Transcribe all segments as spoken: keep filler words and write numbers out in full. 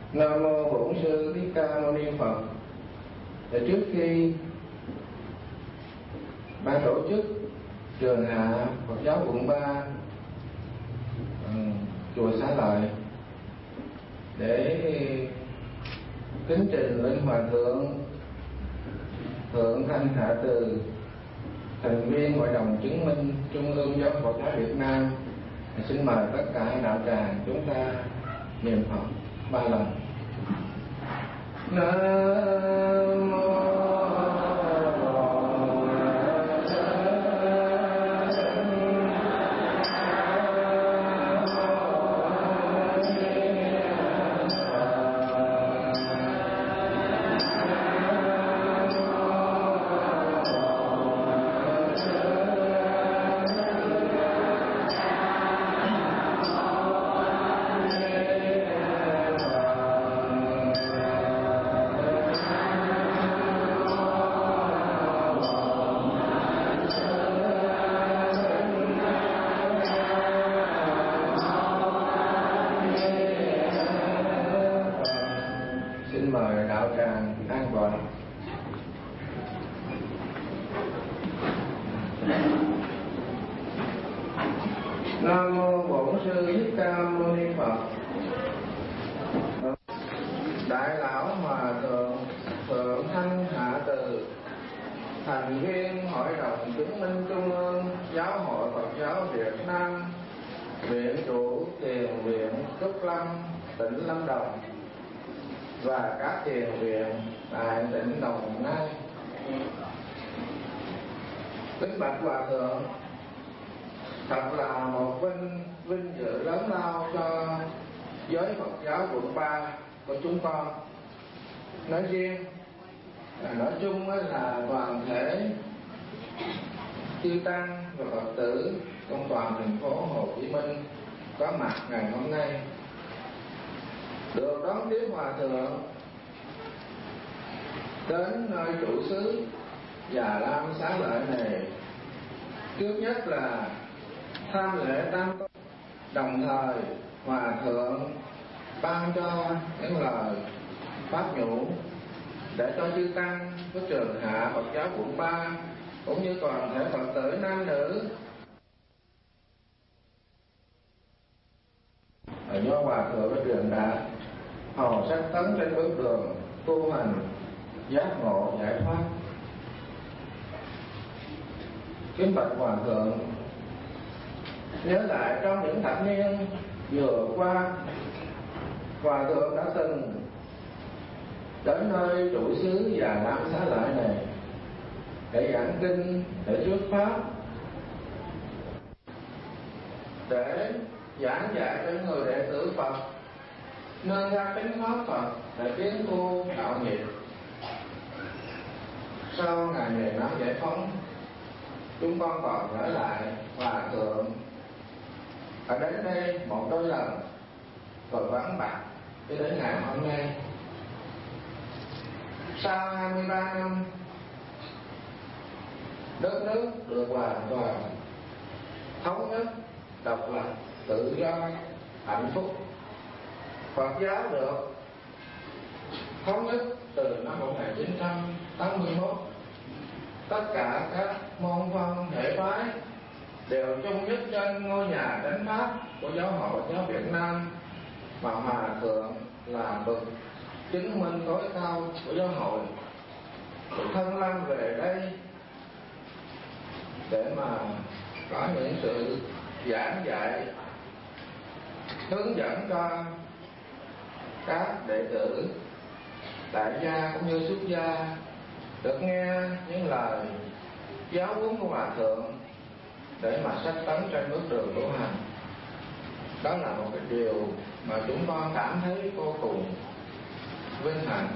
Nam mô Bổn Sư Thích Ca Mâu Ni Phật. Để trước khi ban tổ chức trường hạ Phật giáo quận ba, um, chùa Xá Lợi để kính trình lên Hòa thượng Thượng Thanh Hạ Từ, thành viên Hội đồng chứng minh Trung ương Giáo Phật giáo Việt Nam, xin mời tất cả đạo tràng chúng ta niệm Phật ba lần. Nam mô thành viên Hội đồng chứng minh Trung ương Giáo hội Phật giáo Việt Nam, viện chủ thiền viện Trúc Lâm, tỉnh Lâm Đồng và các thiền viện tại tỉnh Đồng Nai. Kính bạch Hòa thượng, thật là một vinh vinh dự lớn lao cho giới Phật giáo quận ba của chúng con nói riêng, nói chung là toàn thể chư tăng và Phật tử trong toàn thành phố Hồ Chí Minh có mặt ngày hôm nay, được đón tiếp Hòa thượng đến nơi trụ xứ Già Lam Xá Lợi này. Trước nhất là tham lễ tam tôn, đồng thời Hòa thượng ban cho những lời pháp nhũ để cho chư tăng của trường hạ Phật giáo quận ba cũng như toàn thể Phật tử nam nữ ở do Hòa thượng có truyền đạt hầu sách tấn trên bước đường tu hành giác ngộ giải thoát. Kính bạch Hòa thượng, nhớ lại trong những thập niên vừa qua, Hòa thượng đã từng đến nơi trụ xứ Già Lam Xá Lợi này để giảng kinh, để thuyết pháp, để giảng dạy cho người đệ tử Phật nâng ra tính pháp Phật để tiến tu đạo nghiệp. Sau ngày mười năm giải phóng, chúng con còn trở lại Hòa thượng ở đến đây một đôi lần rồi vắng bạc cho đến ngày hôm nay. Sau hai mươi ba năm, đất nước được hoàn toàn thống nhất, độc lập, tự do, hạnh phúc. Phật giáo được thống nhất từ năm một nghìn chín trăm tám mươi mốt. Tất cả các môn phân hệ phái đều chung nhất trên ngôi nhà chánh pháp của Giáo hội Phật giáo Việt Nam, mà Hòa thượng là bậc chứng minh tối cao của giáo hội. Thân lâm về đây để mà có những sự giảng dạy, hướng dẫn cho các đệ tử tại gia cũng như xuất gia được nghe những lời giáo huấn của Hòa thượng để mà sách tấn trên bước đường tu hành. Đó là một cái điều mà chúng con cảm thấy vô cùng vinh hạnh,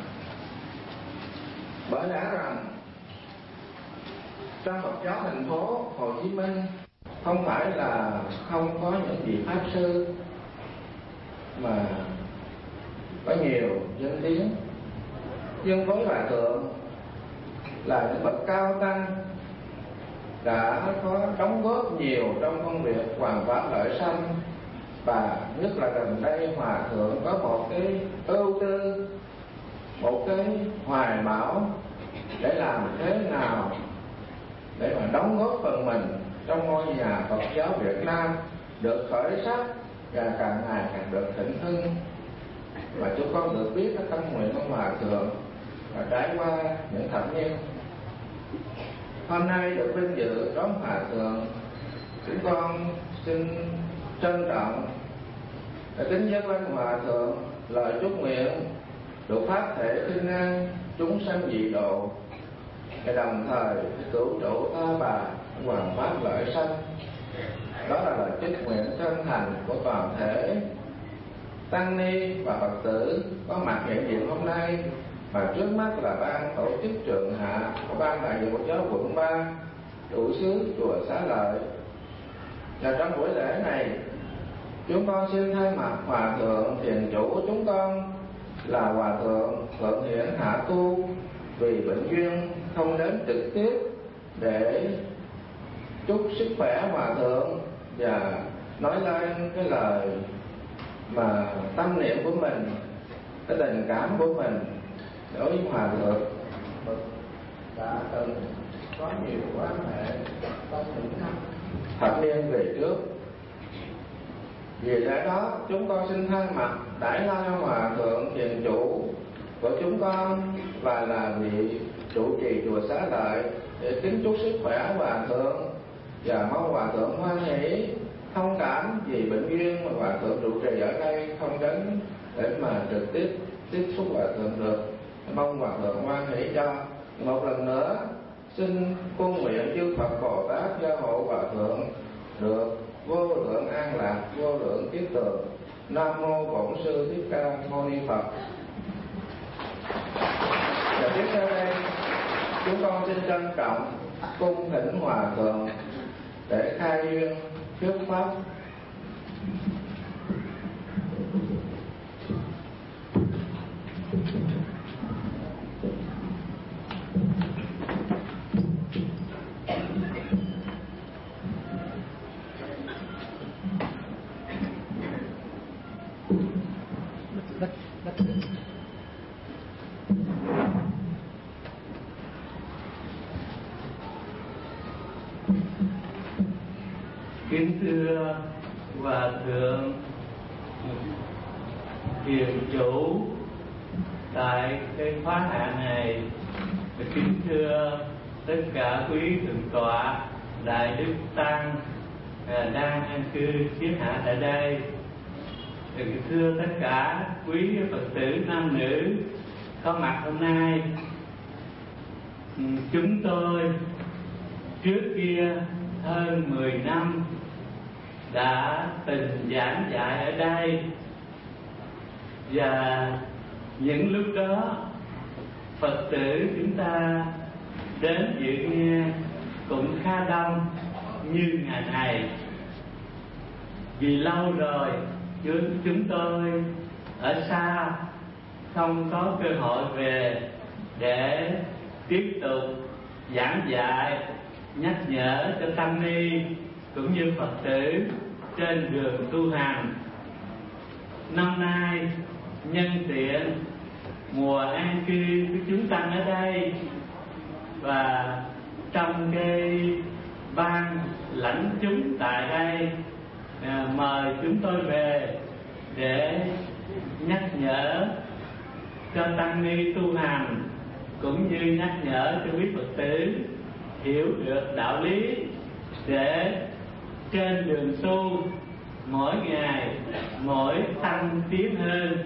bởi lẽ rằng trong Phật giáo thành phố Hồ Chí Minh không phải là không có những vị pháp sư, mà có nhiều dân tiếng, nhưng với Hòa thượng là những bậc cao tăng đã có đóng góp nhiều trong công việc hoàn pháp lợi sanh Và nhất là gần đây Hòa Thượng có một cái ưu tư, một cái hoài bão để làm thế nào để mà đóng góp phần mình trong ngôi nhà Phật giáo Việt Nam được khởi sắc và càng ngày càng được thịnh hưng. Và chúng con được biết cái tâm nguyện của Hòa Thượng và trải qua những thập niên. Hôm nay được vinh dự đón Hòa Thượng, chúng con xin trân trọng để kính với văn Hòa Thượng lời chúc nguyện được pháp thể thiên an chúng sanh dị độ, và đồng thời cứu trụ ta bà hoàng pháp lợi sanh. Đó là lời chúc nguyện chân thành của toàn thể tăng ni và Phật tử có mặt hiện diện hôm nay. Và trước mắt là ban tổ chức trường hạ của ban đại diện Phật giáo quận ba, trụ xứ chùa Xá Lợi. Và trong buổi lễ này, chúng con xin thay mặt Hòa Thượng thiền chủ của chúng con là Hòa Thượng Thượng Hiển Hạ Tu vì bệnh duyên không đến trực tiếp để chúc sức khỏe Hòa Thượng và nói lên cái lời mà tâm niệm của mình, cái tình cảm của mình đối với Hòa Thượng đã từng có nhiều quan hệ trong những năm thập niên về trước. Vì lẽ đó chúng con xin thay mặt Đại La Hòa Thượng thiền chủ của chúng con và là vị trụ trì chùa Xá Lợi để kính chúc sức khỏe Hòa Thượng và mong Hòa Thượng hoan hỷ thông cảm vì bệnh duyên mà Hòa Thượng trụ trì ở đây không đến để mà trực tiếp tiếp xúc Hòa Thượng được. Mong Hòa Thượng hoan hỷ cho. Một lần nữa xin cung nguyện chư Phật Bồ Tát gia hộ Hòa Thượng được vô lượng an lạc, vô lượng kiết tường. Nam mô Bổn Sư Thích Ca Mâu Ni Phật. Và tiếp theo đây chúng con xin trân trọng cung thỉnh Hòa Thượng để khai duyên thuyết pháp. Kính thưa Hòa Thượng thiền chủ tại cái khóa hạ này, kính thưa tất cả quý thượng tọa đại đức tăng đang an cư kiết hạ tại đây, thưa tất cả quý Phật tử nam nữ có mặt hôm nay. Chúng tôi trước kia hơn mười năm đã từng giảng dạy ở đây, và những lúc đó Phật tử chúng ta đến dự nghe cũng khá đông như ngày này. Vì lâu rồi chúng tôi ở xa không có cơ hội về để tiếp tục giảng dạy, nhắc nhở cho tăng ni cũng như Phật tử trên đường tu hành. Năm nay nhân tiện mùa an cư của chúng tăng ở đây, và trong cái ban lãnh chúng tại đây à, mời chúng tôi về để nhắc nhở cho tăng ni tu hành, cũng như nhắc nhở cho quý Phật tử hiểu được đạo lý để trên đường tu mỗi ngày mỗi tăng tiến hơn.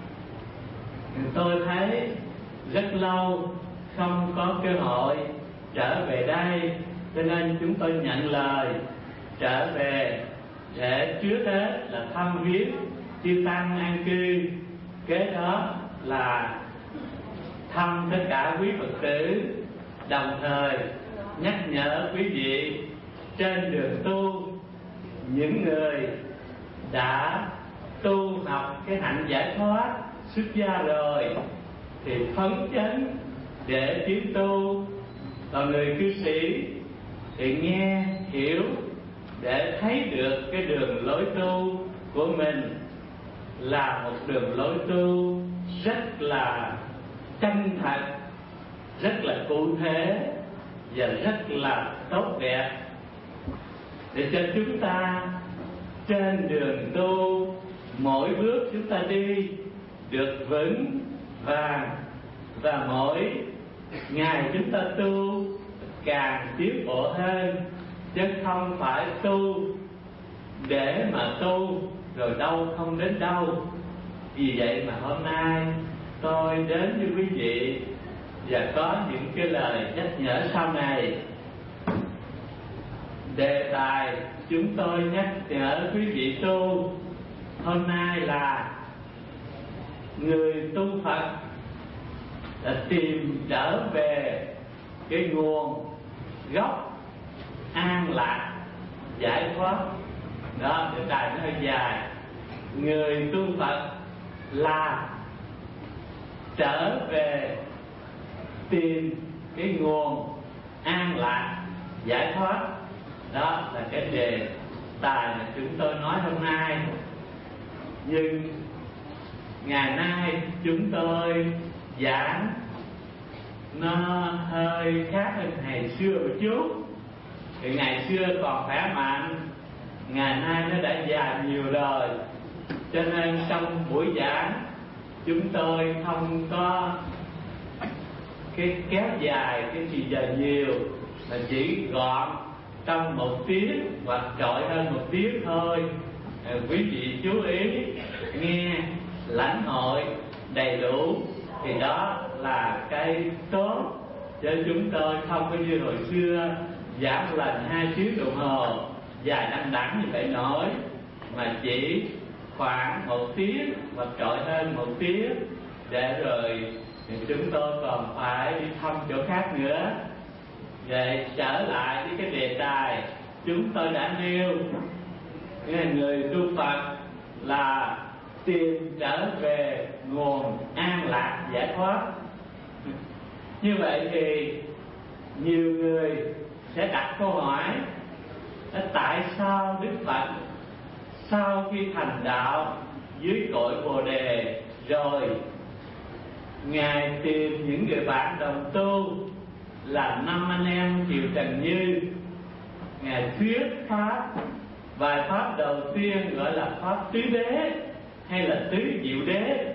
Tôi thấy rất lâu không có cơ hội trở về đây, cho nên chúng tôi nhận lời trở về để trước hết là thăm viếng chư tăng an cư, kế đó là thăm tất cả quý Phật tử, đồng thời nhắc nhở quý vị trên đường tu, những người đã tu học cái hạnh giải thoát xuất gia rồi thì phấn chấn để tiến tu, còn người cư sĩ thì nghe hiểu để thấy được cái đường lối tu của mình là một đường lối tu rất là chân thật, rất là cụ thể và rất là tốt đẹp, để cho chúng ta trên đường tu mỗi bước chúng ta đi được vững vàng, và mỗi ngày chúng ta tu càng tiến bộ hơn, chứ không phải tu để mà tu rồi đâu không đến đâu. Vì vậy mà hôm nay tôi đến với quý vị và có những cái lời nhắc nhở sau này. Đề tài chúng tôi nhắc nhở quý vị tu hôm nay là người tu Phật đã tìm trở về cái nguồn gốc an lạc giải thoát. Đó, đề tài nó hơi dài. Người tu Phật là trở về tìm cái nguồn an lạc giải thoát. Đó là cái đề tài mà chúng tôi nói hôm nay. Nhưng ngày nay chúng tôi giảng nó hơi khác hơn ngày xưa một chút. Thì ngày xưa còn khỏe mạnh, ngày nay nó đã già nhiều rồi, cho nên trong buổi giảng chúng tôi không có cái kéo dài cái gì giờ nhiều, mà chỉ gọn trong một tiếng hoặc trội hơn một tiếng thôi. À, quý vị chú ý nghe, lãnh hội đầy đủ thì đó là cái tốt, chứ chúng tôi không có như hồi xưa giảng lần hai tiếng đồng hồ dài đăng đẳng như vậy nổi, mà chỉ khoảng một tiếng hoặc trội hơn một tiếng, để rồi chúng tôi còn phải đi thăm chỗ khác nữa. Vậy trở lại với cái đề tài chúng tôi đã nêu, người tu Phật là tìm trở về nguồn an lạc giải thoát. Như vậy thì nhiều người sẽ đặt câu hỏi: tại sao Đức Phật sau khi thành đạo dưới cội Bồ Đề rồi, Ngài tìm những người bạn đồng tu là năm anh em Kiều Trần Như, Ngài thuyết pháp. Bài pháp đầu tiên gọi là pháp tứ đế hay là tứ diệu đế,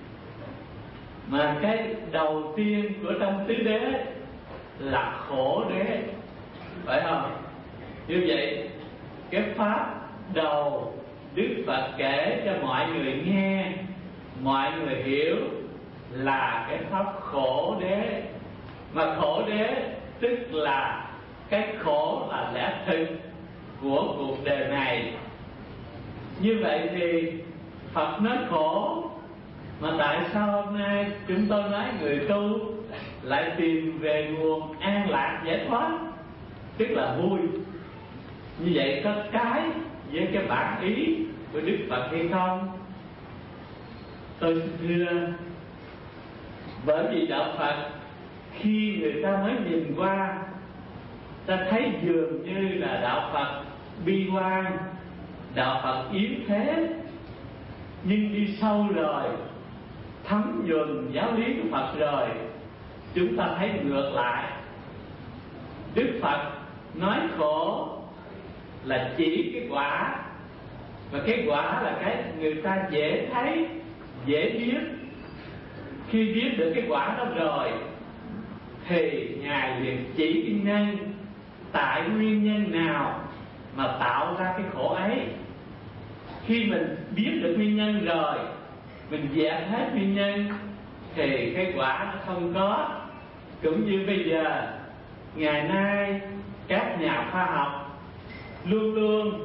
mà cái đầu tiên của trong tứ đế là khổ đế, phải không? Như vậy cái pháp đầu Đức Phật kể cho mọi người nghe, mọi người hiểu là cái pháp khổ đế. Mà khổ đế tức là cái khổ là lẽ thực của cuộc đời này. Như vậy thì Phật nói khổ, mà tại sao hôm nay chúng tôi nói người tu lại tìm về nguồn an lạc giải thoát, tức là vui? Như vậy có cái với cái bản ý của Đức Phật hay không? Tôi xin thưa, bởi vì đạo Phật khi người ta mới nhìn qua, ta thấy dường như là đạo Phật bi quan, đạo Phật yếu thế. Nhưng đi sâu rồi, thấm nhuần giáo lý của Phật rồi, chúng ta thấy ngược lại. Đức Phật nói khổ là chỉ cái quả, và cái quả là cái người ta dễ thấy, dễ biết. Khi biết được cái quả đó rồi thì Ngài liền chỉ cái nhân, tại nguyên nhân nào mà tạo ra cái khổ ấy. Khi mình biết được nguyên nhân rồi, mình dẹp hết nguyên nhân thì cái quả nó không có. Cũng như bây giờ ngày nay các nhà khoa học luôn luôn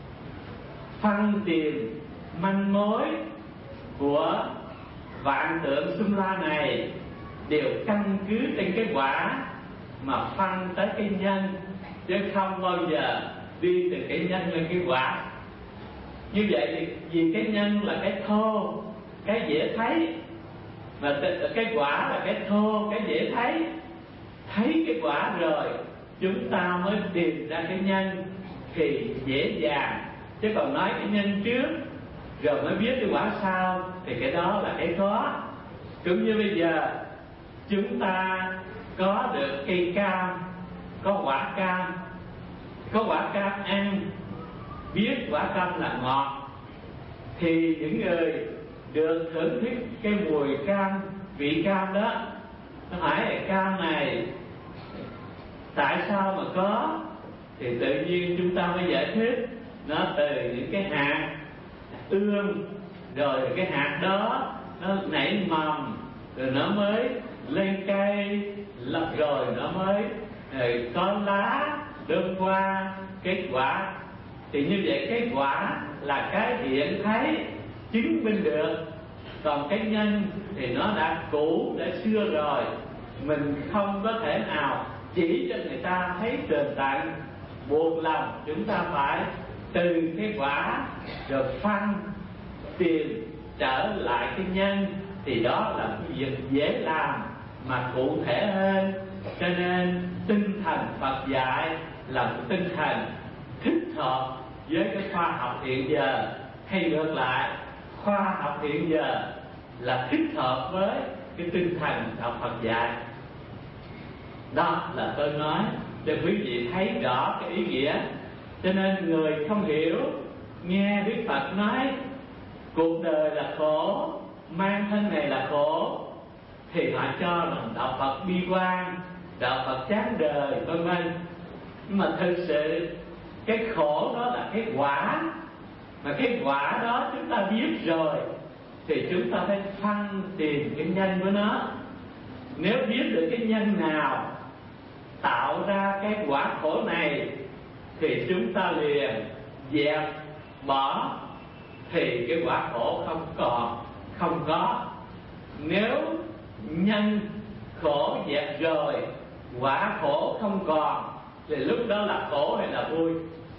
phân tìm manh mối của vạn tượng xung la này, đều căn cứ trên cái quả mà phân tới cái nhân, chứ không bao giờ đi từ cái nhân lên cái quả. Như vậy thì vì cái nhân là cái thô, cái dễ thấy, mà cái quả là cái thô, cái dễ thấy. Thấy cái quả rồi chúng ta mới tìm ra cái nhân thì dễ dàng. Chứ còn nói cái nhân trước rồi mới biết cái quả sao, thì cái đó là cái có. Cũng như bây giờ chúng ta có được cây cam, có quả cam, có quả cam ăn, biết quả cam là ngọt, thì những người được thưởng thức cái mùi cam, vị cam đó, nó hỏi là cam này tại sao mà có, thì tự nhiên chúng ta mới giải thích nó từ những cái hạt ươm, rồi cái hạt đó nó nảy mầm, rồi nó mới lên cây, rồi nó mới rồi có lá đơm qua kết quả. Thì như vậy cái quả là cái hiện thấy chứng minh được, còn cái nhân thì nó đã cũ, đã xưa rồi, mình không có thể nào chỉ cho người ta thấy tường tận, buộc lòng chúng ta phải từ cái quả rồi phân tìm trở lại cái nhân, thì đó là cái việc dễ làm mà cụ thể hơn. Cho nên tinh thần Phật dạy là một tinh thần thích hợp với cái khoa học hiện giờ, hay ngược lại, khoa học hiện giờ là thích hợp với cái tinh thần đạo Phật dạy. Đó là tôi nói cho quý vị thấy rõ cái ý nghĩa. Cho nên người không hiểu, nghe Đức Phật nói cuộc đời là khổ, mang thân này là khổ, thì họ cho rằng đạo Phật bi quan, đạo Phật chán đời, vân vân. Nhưng mà thực sự cái khổ đó là cái quả, mà cái quả đó chúng ta biết rồi thì chúng ta phải phân tìm cái nhân của nó. Nếu biết được cái nhân nào tạo ra cái quả khổ này thì chúng ta liền dẹp bỏ, thì cái quả khổ không còn, không có. Nếu nhân khổ dẹp rồi, quả khổ không còn, thì lúc đó là khổ hay là vui?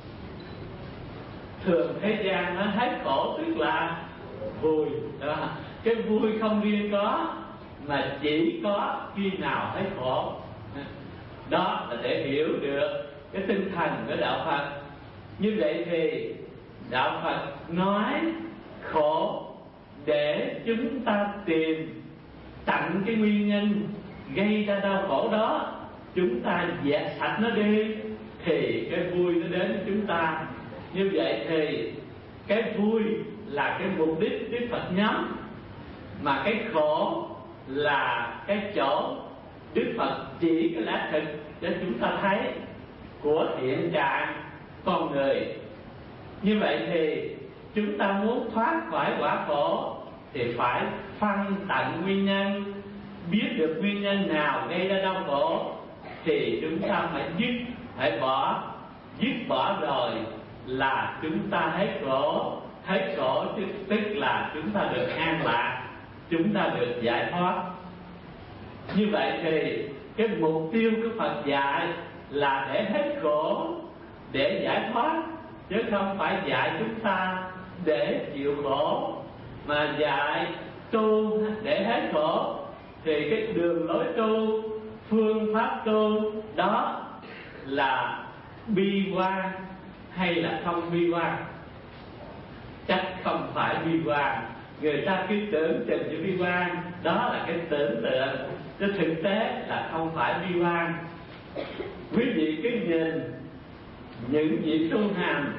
Thường thế gian nó hết khổ tức là vui đó. Cái vui không riêng có, mà chỉ có khi nào thấy khổ. Đó là để hiểu được cái tinh thần của đạo Phật. Như vậy thì đạo Phật nói khổ để chúng ta tìm tận cái nguyên nhân gây ra đau khổ đó, chúng ta dẹp sạch nó đi thì cái vui nó đến với chúng ta. Như vậy thì cái vui là cái mục đích Đức Phật nhắm, mà cái khổ là cái chỗ Đức Phật chỉ cái lẽ thực cho chúng ta thấy của hiện trạng con người. Như vậy thì chúng ta muốn thoát khỏi quả khổ thì phải phân tận nguyên nhân, biết được nguyên nhân nào gây ra đau khổ thì chúng ta phải dứt, phải bỏ. Dứt bỏ rồi là chúng ta hết khổ. Hết khổ tức là chúng ta được an lạc, chúng ta được giải thoát. Như vậy thì cái mục tiêu của Phật dạy là để hết khổ, để giải thoát, chứ không phải dạy chúng ta để chịu khổ. Mà dạy tu để hết khổ thì cái đường lối tu, phương pháp tu đó là bi quan hay là không bi quan? Chắc không phải bi quan. Người ta cứ tưởng chừng chữ bi quan, đó là cái tưởng tượng, chứ thực tế là không phải bi quan. Quý vị cứ nhìn những vị tu hành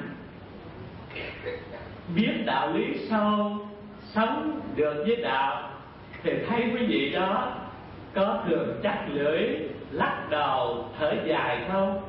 biết đạo lý sâu, sống được với đạo, thì thấy quý vị đó có thường chắc lưỡi, lắc đầu, thở dài không?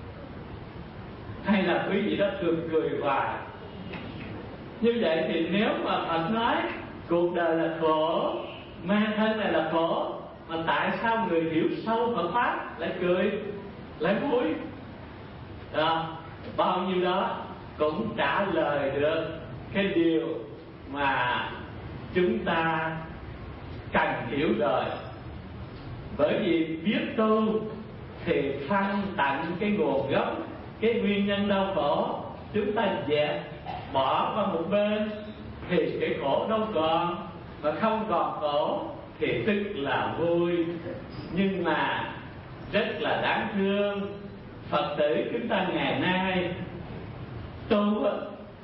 Hay là quý vị đó thường cười hoài? Như vậy thì nếu mà Phật nói cuộc đời là khổ, mang thân này là khổ, mà tại sao người hiểu sâu Phật pháp lại cười, lại vui? Đó, bao nhiêu đó cũng trả lời được cái điều mà chúng ta cần hiểu rồi. Bởi vì biết tu thì phân tận cái nguồn gốc, cái nguyên nhân đau khổ, chúng ta dẹp bỏ qua một bên thì cái khổ đâu còn, mà không còn khổ thì tức là vui. Nhưng mà rất là đáng thương, Phật tử chúng ta ngày nay tu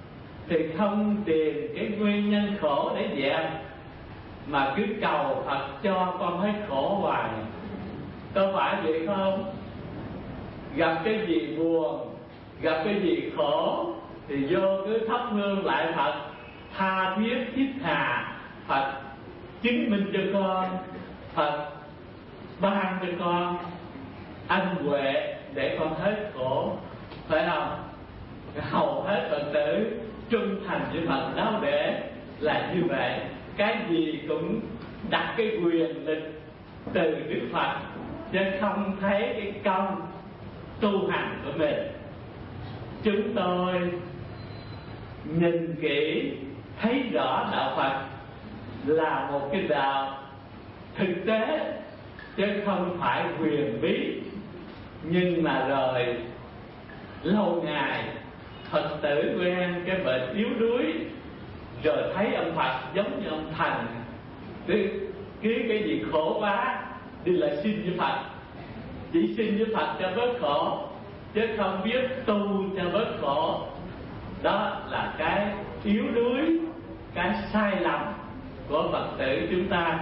thì không tìm cái nguyên nhân khổ để dẹp, mà cứ cầu Phật cho con hết khổ hoài. Có phải vậy không? Gặp cái gì buồn, gặp cái gì khổ thì vô cứ thắp hương lại Phật, tha thiết thiết tha. Phật chứng minh cho con, Phật ban cho con ân huệ để con hết khổ, phải không? Hầu hết Phật tử trung thành với Phật Giáo Để là như vậy. Cái gì cũng đặt cái quyền lực từ Đức Phật, chứ không thấy cái công tu hành của mình. Chúng tôi nhìn kỹ thấy rõ đạo Phật là một cái đạo thực tế, chứ không phải quyền bí. Nhưng mà rồi lâu ngày Phật tử quen cái bệnh yếu đuối, rồi thấy ông Phật giống như ông Thành, cứ, cứ cái gì khổ quá đi lại xin với Phật, chỉ xin với Phật cho bớt khổ, chứ không biết tu cho bớt khổ. Đó là cái yếu đuối, cái sai lầm của Phật tử chúng ta.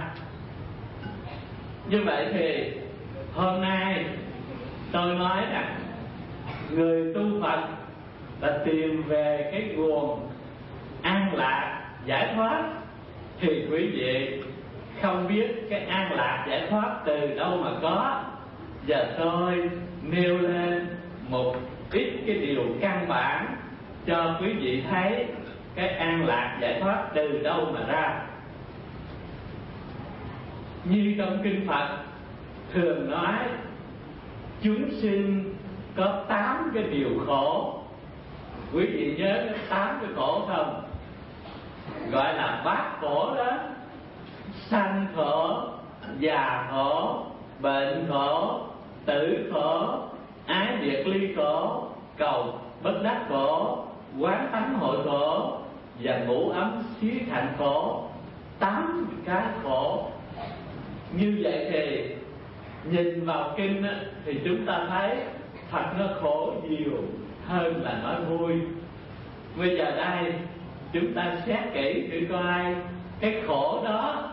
Như vậy thì hôm nay tôi nói rằng người tu Phật là tìm về cái nguồn an lạc giải thoát, thì quý vị không biết cái an lạc giải thoát từ đâu mà có. Giờ tôi nêu lên một ít cái điều căn bản cho quý vị thấy cái an lạc giải thoát từ đâu mà ra. Như trong kinh Phật thường nói, chúng sinh có tám cái điều khổ. Quý vị nhớ tám cái khổ không? Gọi là bát khổ đó: sanh khổ, già khổ, bệnh khổ, tử khổ, ái biệt ly khổ, cầu bất đắc khổ, quán tánh hội khổ và ngủ ấm xí thạnh khổ. Tám cái khổ. Như vậy thì nhìn vào kinh á, thì chúng ta thấy thật nó khổ nhiều hơn là nói vui. Bây giờ đây chúng ta xét kỹ thử coi cái khổ đó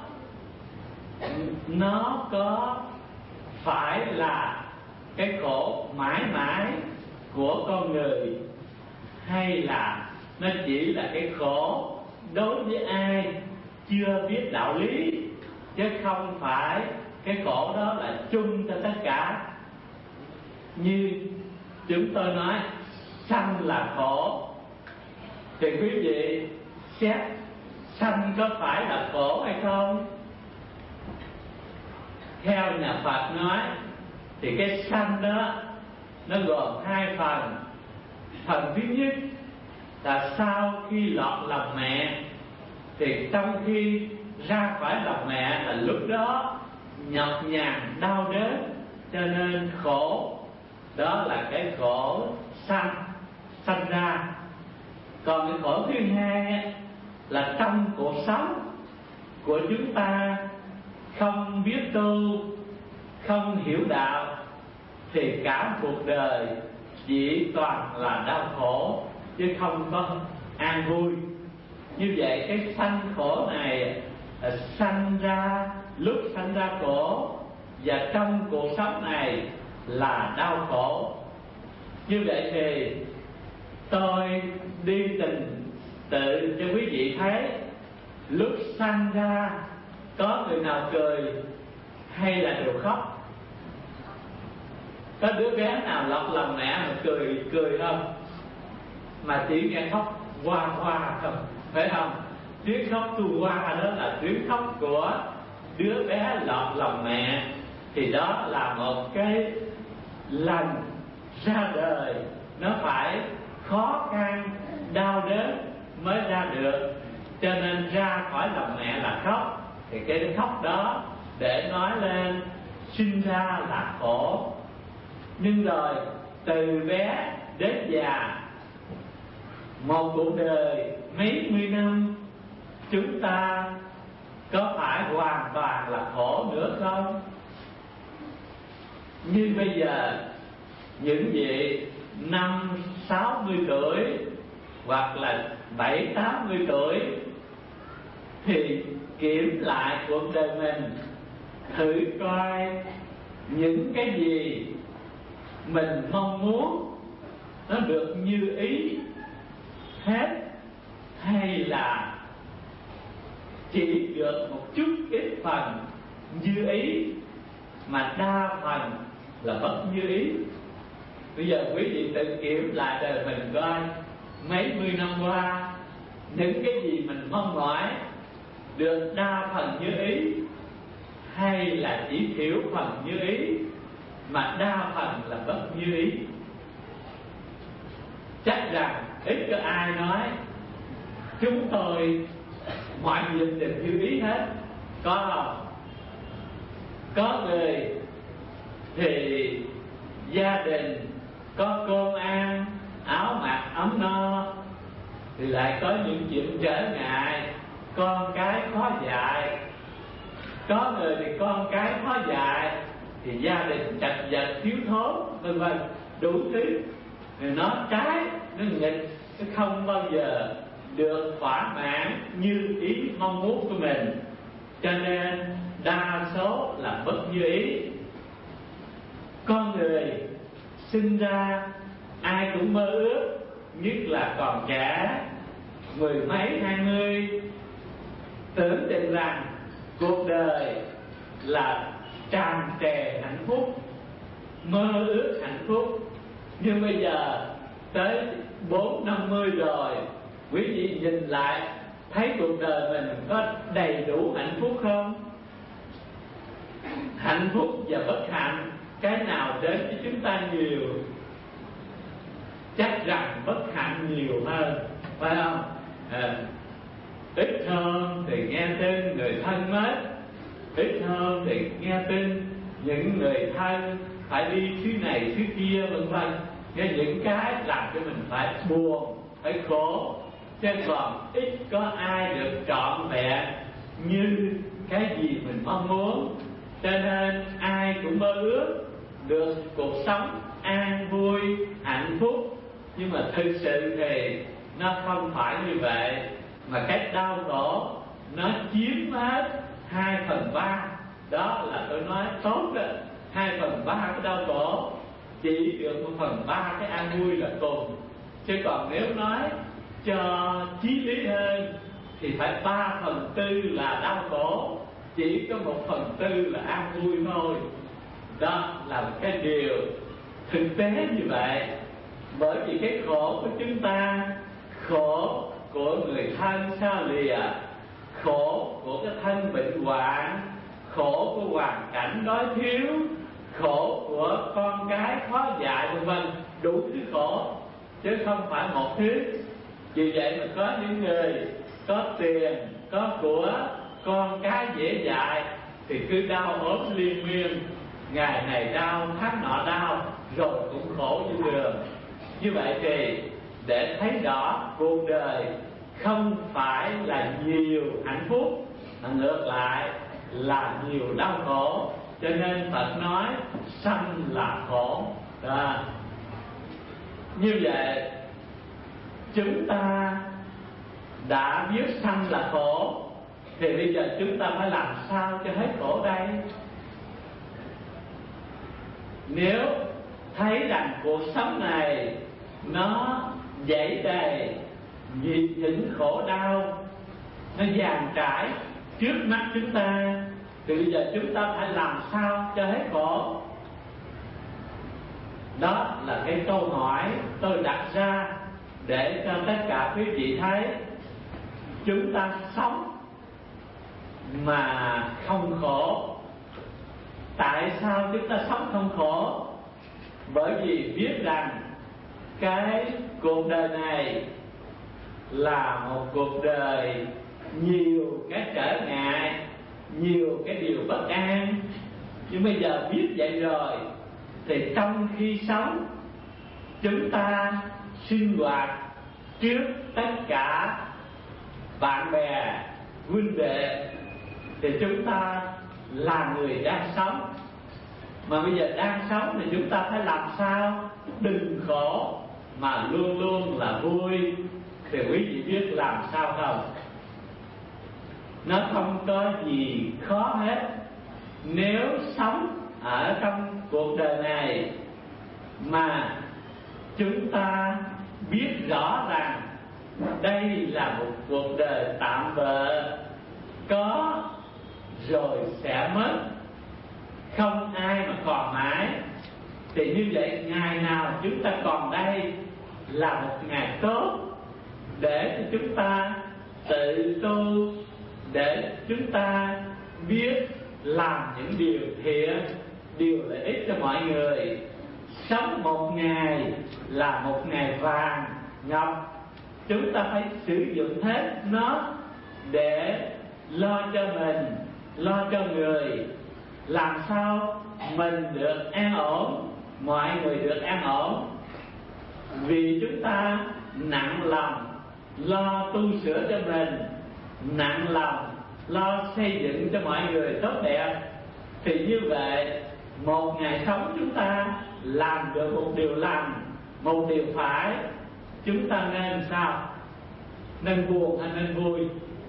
nó có phải là cái khổ mãi mãi của con người, hay là nó chỉ là cái khổ đối với ai chưa biết đạo lý, chứ không phải cái khổ đó là chung cho tất cả. Như chúng tôi nói sanh là khổ, thì quý vị xét sanh có phải là khổ hay không? Theo nhà Phật nói thì cái sanh đó nó gồm hai phần. Phần thứ nhất là sau khi lọt lòng mẹ, thì trong khi ra khỏi lòng mẹ là lúc đó nhọc nhằn đau đớn, cho nên khổ. Đó là cái khổ sanh, sanh ra. Còn cái khổ thứ hai là trong cuộc sống của chúng ta không biết tu, không hiểu đạo, thì cả cuộc đời chỉ toàn là đau khổ, chứ không có an vui. Như vậy cái sanh khổ này là sanh ra lúc sanh ra khổ, và trong cuộc sống này là đau khổ. Như vậy thì tôi đi tình tự cho quý vị thấy, lúc sanh ra có người nào cười hay là đều khóc? Có đứa bé nào lọt lòng mẹ mà cười cười không? Mà chỉ nghe khóc hoa hoa không, phải không? Tiếng khóc tu hoa đó là tiếng khóc của đứa bé lọt lòng mẹ. Thì đó là một cái lần ra đời nó phải khó khăn đau đớn mới ra được, cho nên ra khỏi lòng mẹ là khóc. Thì cái khóc đó để nói lên sinh ra là khổ. Nhưng rồi từ bé đến già, một cuộc đời mấy mươi năm, chúng ta có phải hoàn toàn là khổ nữa không? Như bây giờ những vị năm sáu mươi tuổi hoặc là bảy tám mươi tuổi thì kiểm lại cuộc đời mình, thử coi những cái gì mình mong muốn nó được như ý hết, hay là chỉ được một chút ít phần như ý mà đa phần là bất như ý. Bây giờ quý vị tự kiểm lại đời mình coi, mấy mươi năm qua những cái gì mình mong mỏi được đa phần như ý, hay là chỉ thiểu phần như ý mà đa phần là bất như ý. Chắc rằng ít có ai nói chúng tôi mọi việc đều như ý hết, có không? Có người thì gia đình có cơm ăn, áo mặc ấm no, thì lại có những chuyện trở ngại, con cái khó dạy. Có người thì con cái khó dạy thì gia đình chật vật thiếu thốn, vân vân, đủ thứ. Thì nó trái, nó nghịch, nó không bao giờ được thỏa mãn như ý mong muốn của mình. Cho nên đa số là bất như ý. Con người sinh ra ai cũng mơ ước, nhất là còn trẻ, mười mấy hai mươi, tưởng tượng rằng cuộc đời là tràn trề hạnh phúc, mơ ước hạnh phúc. Nhưng bây giờ tới bốn năm mươi rồi, quý vị nhìn lại thấy cuộc đời mình có đầy đủ hạnh phúc không? Hạnh phúc và bất hạnh, cái nào đến với chúng ta nhiều? Chắc rằng bất hạnh nhiều hơn, phải không? À, ít hơn thì nghe tin người thân mất, ít hơn thì nghe tin những người thân phải đi thứ này thứ kia, vân vân. Nghe những cái làm cho mình phải buồn, phải khổ. Chứ còn ít có ai được trọn vẹn như cái gì mình mong muốn. Cho nên ai cũng mơ ước được cuộc sống an vui, hạnh phúc. Nhưng mà thực sự thì nó không phải như vậy, mà cái đau khổ nó chiếm hết hai phần ba. Đó là tôi nói tốt đó, hai phần ba cái đau khổ, chỉ được một phần ba cái an vui là cùng. Chứ còn nếu nói cho chí lý hơn thì phải ba phần tư là đau khổ, chỉ có một phần tư là an vui thôi. Đó là một cái điều thực tế như vậy. Bởi vì cái khổ của chúng ta, khổ của người thân xa lìa, khổ của cái thân bệnh hoạn, khổ của hoàn cảnh đói thiếu, khổ của con cái khó dạy, vân vân, đủ thứ khổ, chứ không phải một thứ. Vì vậy mà có những người có tiền, có của, con cái dễ dạy thì cứ đau ốm liên miên, ngày này đau, tháng nọ đau, rồi cũng khổ như đường. Như vậy thì để thấy rõ cuộc đời không phải là nhiều hạnh phúc, mà ngược lại là nhiều đau khổ. Cho nên Phật nói sanh là khổ. Đó. Như vậy chúng ta đã biết sanh là khổ, thì bây giờ chúng ta phải làm sao cho hết khổ đây? Nếu thấy rằng cuộc sống này nó dẫy đầy những khổ đau, nó dàn trải trước mắt chúng ta, thì bây giờ chúng ta phải làm sao cho hết khổ? Đó là cái câu hỏi tôi đặt ra để cho tất cả quý vị thấy. Chúng ta sống mà không khổ. Tại sao chúng ta sống không khổ? Bởi vì biết rằng cái cuộc đời này là một cuộc đời nhiều cái trở ngại, nhiều cái điều bất an. Nhưng bây giờ biết vậy rồi thì trong khi sống, chúng ta sinh hoạt trước tất cả bạn bè, huynh đệ, thì chúng ta là người đang sống. Mà bây giờ đang sống thì chúng ta phải làm sao đừng khổ, mà luôn luôn là vui, thì quý vị biết làm sao không? Nó không có gì khó hết. Nếu sống ở trong cuộc đời này mà chúng ta biết rõ rằng đây là một cuộc đời tạm bợ, có rồi sẽ mất, không ai mà còn mãi, thì như vậy ngày nào chúng ta còn đây là một ngày tốt để cho chúng ta tự tu, để chúng ta biết làm những điều thiện, điều lợi ích cho mọi người. Sống một ngày là một ngày vàng ngọc, chúng ta phải sử dụng hết nó để lo cho mình, lo cho người, làm sao mình được an ổn, mọi người được an ổn. Vì chúng ta nặng lòng lo tu sửa cho mình, nặng lòng lo xây dựng cho mọi người tốt đẹp, thì như vậy một ngày sống chúng ta làm được một điều lành, một điều phải, chúng ta nên sao? Nên buồn hay nên vui?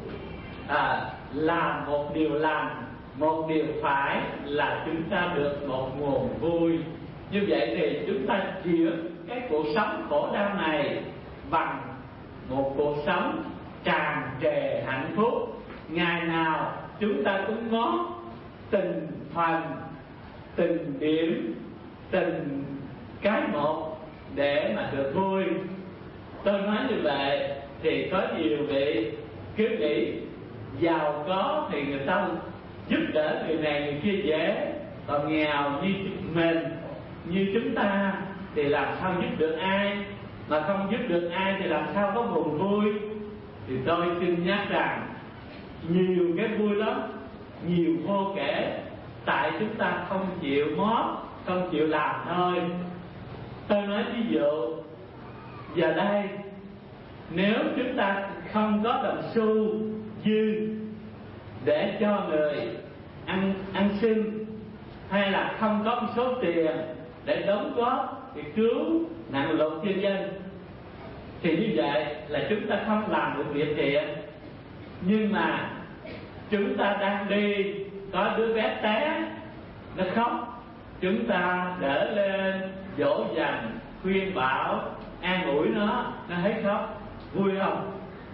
À, làm một điều lành, một điều phải là chúng ta được một nguồn vui. Như vậy thì chúng ta chịu cái cuộc sống khổ đau này bằng một cuộc sống tràn trề hạnh phúc. Ngày nào chúng ta cũng ngó từng phần, từng điểm, từng cái một để mà được vui. Tôi nói như vậy thì có nhiều vị cứ nghĩ giàu có thì người ta giúp đỡ người này người kia dễ, còn nghèo như mình, như chúng ta thì làm sao giúp được ai, mà không giúp được ai thì làm sao có buồn vui. Thì tôi xin nhắc rằng nhiều cái vui lắm, nhiều vô kể, tại chúng ta không chịu mót, không chịu làm thôi. Tôi nói ví dụ, giờ đây nếu chúng ta không có đồng xu dư để cho người ăn ăn xin, hay là không có một số tiền để đóng góp để cứu nạn lụt nhân dân, thì như vậy là chúng ta không làm được việc thiện. Nhưng mà chúng ta đang đi, có đứa bé té nó khóc, chúng ta đỡ lên, dỗ dành, khuyên bảo, an ủi nó, nó hết khóc, vui không?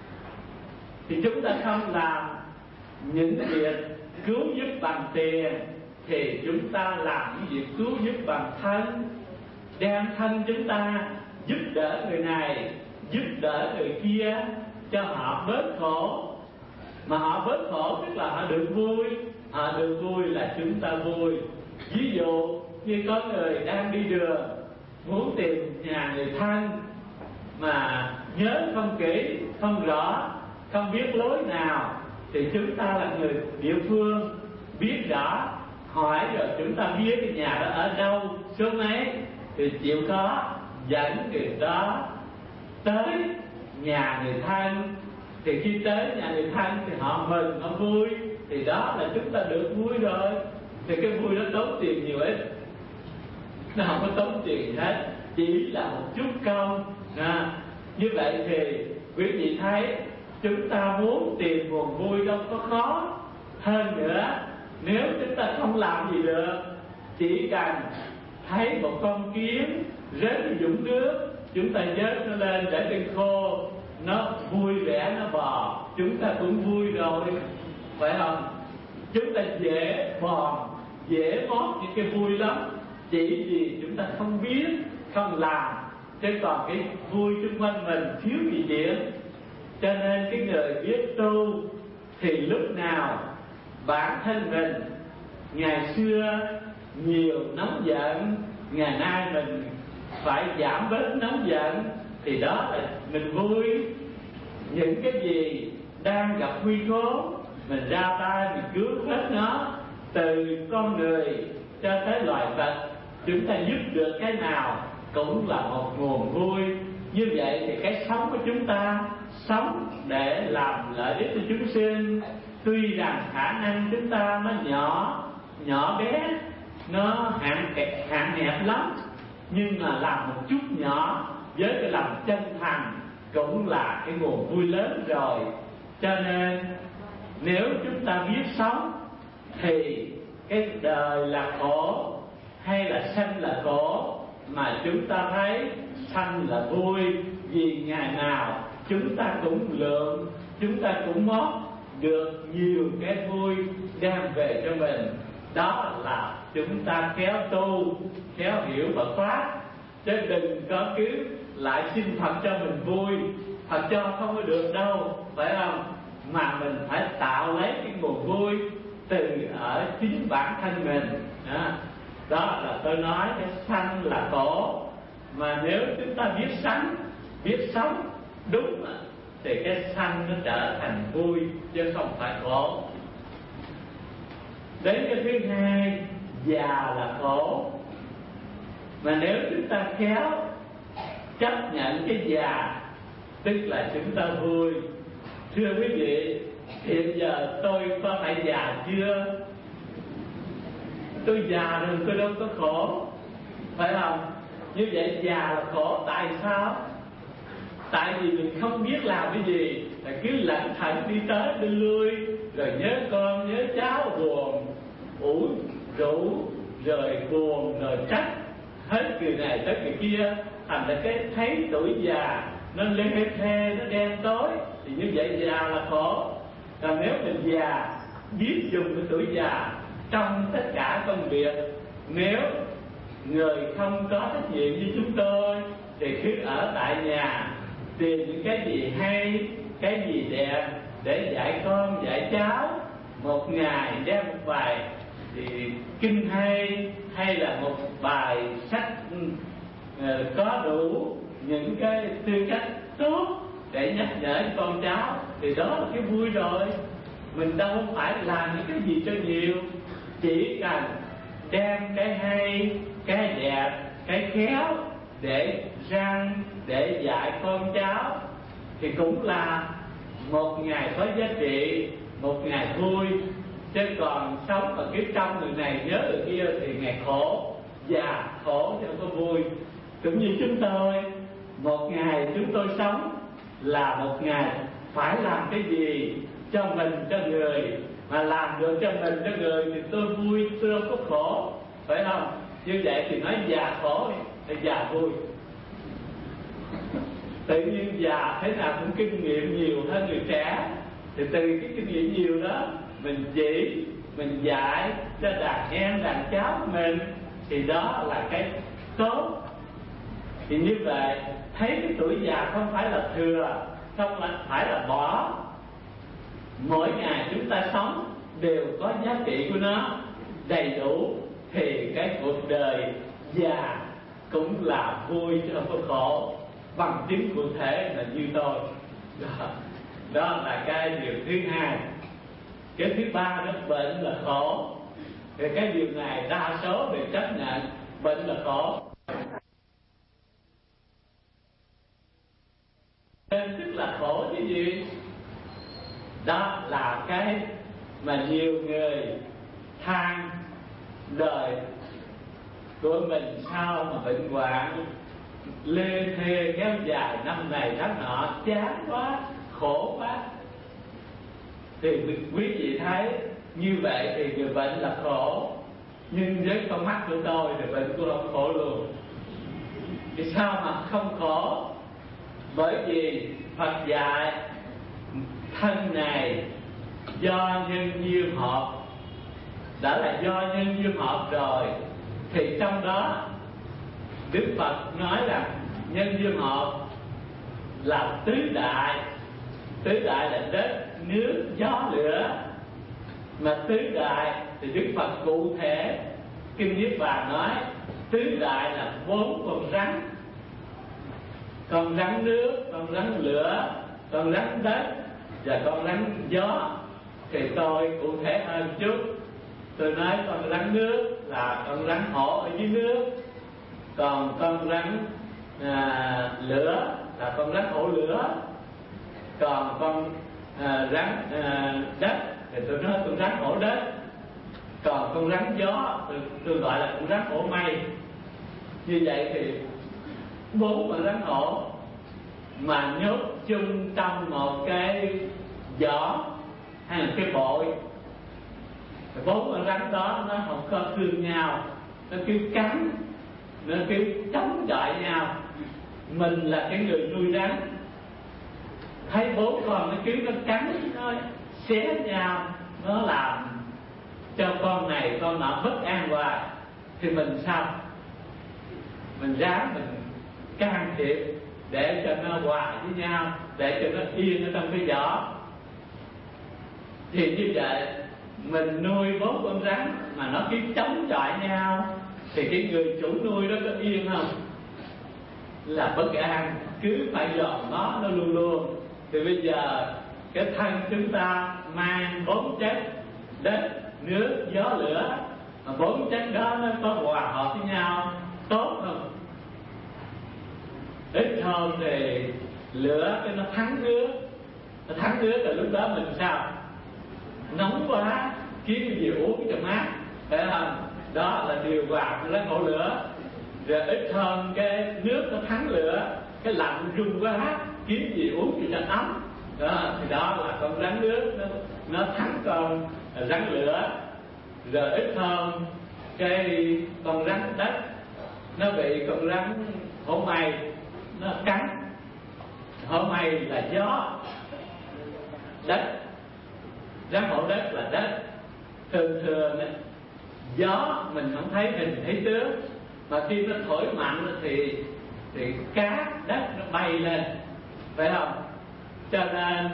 Thì chúng ta không làm những việc cứu giúp bằng tiền, thì chúng ta làm những việc cứu giúp bằng thân, đem thân chúng ta giúp đỡ người này, giúp đỡ người kia, cho họ bớt khổ. Mà họ bớt khổ tức là họ được vui, họ được vui là chúng ta vui. Ví dụ như có người đang đi đường muốn tìm nhà người thân mà nhớ không kỹ, không rõ, không biết lối nào, thì chúng ta là người địa phương biết rõ, hỏi rồi chúng ta biết cái nhà đó ở đâu, số mấy, thì chịu khó dẫn người đó tới nhà người thân. Thì khi tới nhà người thân thì họ mừng, họ vui, thì đó là chúng ta được vui rồi. Thì cái vui đó tốn tiền nhiều ít, nó không có tốn tiền gì hết, chỉ là một chút công. À, như vậy thì quý vị thấy chúng ta muốn tìm nguồn vui đâu có khó. Hơn nữa, nếu chúng ta không làm gì được, chỉ cần thấy một con kiến rớt vào vũng nước, chúng ta vớt nó lên để trên khô, nó vui vẻ nó bò, chúng ta cũng vui rồi, phải không? Chúng ta dễ bò, dễ mót những cái vui lắm, chỉ vì chúng ta không biết, không làm. Chứ còn cái vui xung quanh mình thiếu gì chuyện. Cho nên cái người biết tu thì lúc nào bản thân mình ngày xưa nhiều nóng giận, ngày nay mình phải giảm bớt nóng giận, thì đó là mình vui. Những cái gì đang gặp nguy cố, mình ra tay mình cứu hết nó, từ con người cho tới loài vật, chúng ta giúp được cái nào cũng là một nguồn vui. Như vậy thì cái sống của chúng ta sống để làm lợi ích cho chúng sinh. Tuy rằng khả năng chúng ta nó nhỏ, nhỏ bé, nó hạn kẹt, hạn hẹp lắm, nhưng mà làm một chút nhỏ với cái lòng chân thành cũng là cái nguồn vui lớn rồi. Cho nên nếu chúng ta biết sống thì cái đời là khổ hay là sanh là khổ, mà chúng ta thấy sanh là vui, vì ngày nào chúng ta cũng lượng, chúng ta cũng mót được nhiều cái vui đem về cho mình. Đó là chúng ta khéo tu, khéo hiểu Phật pháp, chứ đừng có cứ lại xin Phật cho mình vui. Phật cho không có được đâu, phải không? Mà mình phải tạo lấy cái nguồn vui từ ở chính bản thân mình. Đó, đó là tôi nói cái sanh là khổ, mà nếu chúng ta biết sanh, biết sống đúng thì cái sanh nó trở thành vui chứ không phải khổ. Đến cái thứ hai, già là khổ, mà nếu chúng ta khéo chấp nhận cái già, tức là chúng ta vui. Thưa quý vị, hiện giờ tôi có phải già chưa? Tôi già rồi, tôi đâu có khổ, phải không? Như vậy già là khổ, tại sao? Tại vì mình không biết làm cái gì, là cứ lẩn thẩn đi tới đi lui, rồi nhớ con nhớ cháu, buồn ủ rũ, rồi buồn rồi trách hết người này tới người kia, thành ra cái thấy tuổi già nó lê thê, nó đen tối, thì như vậy già là khổ. Còn nếu mình già biết dùng cái tuổi già trong tất cả công việc, nếu người không có trách nhiệm như chúng tôi thì cứ ở tại nhà tìm những cái gì hay, cái gì đẹp để dạy con dạy cháu. Một ngày đem một bài thì kinh hay, hay là một bài sách uh, có đủ những cái tư cách tốt để nhắc nhở con cháu, thì đó là cái vui rồi. Mình đâu phải làm những cái gì cho nhiều, chỉ cần đem cái hay, cái đẹp, cái khéo để răng, để dạy con cháu, thì cũng là một ngày có giá trị, một ngày vui. Chứ còn sống mà cứ trong người này nhớ người kia thì ngày khổ, già khổ chứ không có vui. Cũng như chúng tôi, một ngày chúng tôi sống là một ngày phải làm cái gì cho mình, cho người, mà làm được cho mình, cho người thì tôi vui, tôi không có khổ, phải không? Như vậy thì nói già khổ thì già vui. Tự nhiên già thế nào cũng kinh nghiệm nhiều hơn người trẻ, thì từ cái kinh nghiệm nhiều đó mình chỉ, mình dạy cho đàn em, đàn cháu của mình, thì đó là cái tốt. Thì như vậy thấy cái tuổi già không phải là thừa, không phải là bỏ. Mỗi ngày chúng ta sống đều có giá trị của nó đầy đủ, thì cái cuộc đời già cũng là vui chứ không có khổ. Bằng chứng cụ thể là như tôi. Đó, đó là cái điều thứ hai. Cái thứ ba đó, bệnh là khổ. Thì cái điều này đa số đều chấp nhận bệnh là khổ. Nên tức là khổ chứ gì? Đó là cái mà nhiều người than đời của mình sao mà bệnh hoạn lê thê kéo dài năm này tháng nọ, chán quá, khổ quá. Thì quý vị thấy như vậy thì người bệnh là khổ. Nhưng với con mắt của tôi thì bệnh của ông khổ luôn. Thì sao mà không khổ? Bởi vì Phật dạy thân này do nhân duyên hợp. Đã là do nhân duyên hợp rồi, thì trong đó Đức Phật nói rằng nhân duyên hợp là tứ đại. Tứ đại là đất, nước, gió, lửa. Mà tứ đại thì Đức Phật cụ thể Kinh Niết Bàn nói tứ đại là bốn con rắn: con rắn nước, con rắn lửa, con rắn đất và con rắn gió. Thì tôi cụ thể hơn chút. Tôi nói con rắn nước là con rắn hổ ở dưới nước, còn con rắn à, lửa là con rắn hổ lửa, còn con à, rắn à, đất thì tôi nói con rắn hổ đất, còn con rắn gió tôi, tôi gọi là con rắn hổ mây. Như vậy thì bốn con rắn hổ. mà nhốt chung trong một cái giỏ hay là cái bội, bốn con rắn đó nó không có thương nhau, nó cứ cắn, nó cứ chống chọi nhau. Mình là cái người nuôi rắn, thấy bốn con nó cứ nó cắn, nó xé nhau, nó làm cho con này con nọ bất an hoài, thì mình sao? Mình ráng mình can thiệp để cho nó hòa với nhau, để cho nó yên ở trong cái giỏ. Thì như vậy mình nuôi bốn con rắn mà nó cứ chống chọi nhau, thì cái người chủ nuôi đó có yên không? Là bất an, cứ phải dòm nó nó luôn luôn. Thì bây giờ cái thân chúng ta mang bốn chất đất, nước, gió, lửa, mà bốn chất đó nó có hòa hợp với nhau tốt không? Ít hơn thì lửa cái nó thắng nước, nó thắng nước rồi lúc đó mình sao? Nóng quá, kiếm cái gì uống cho mát, phải không? Đó là điều hòa của lá ngọn lửa. Rồi ít hơn cái nước nó thắng lửa, cái lạnh rung quá, kiếm gì uống cho ấm. Đó, thì đó là con rắn nước nó, nó thắng con rắn lửa. Rồi ít hơn cái con rắn đất, nó bị con rắn hổ mây nó cắn. Hổ mây là gió, đất, rắn hổ đất là đất. Thường thường ấy, gió mình không thấy hình thấy tướng, mà khi nó thổi mạnh thì thì cát đất nó bay lên, phải không? Cho nên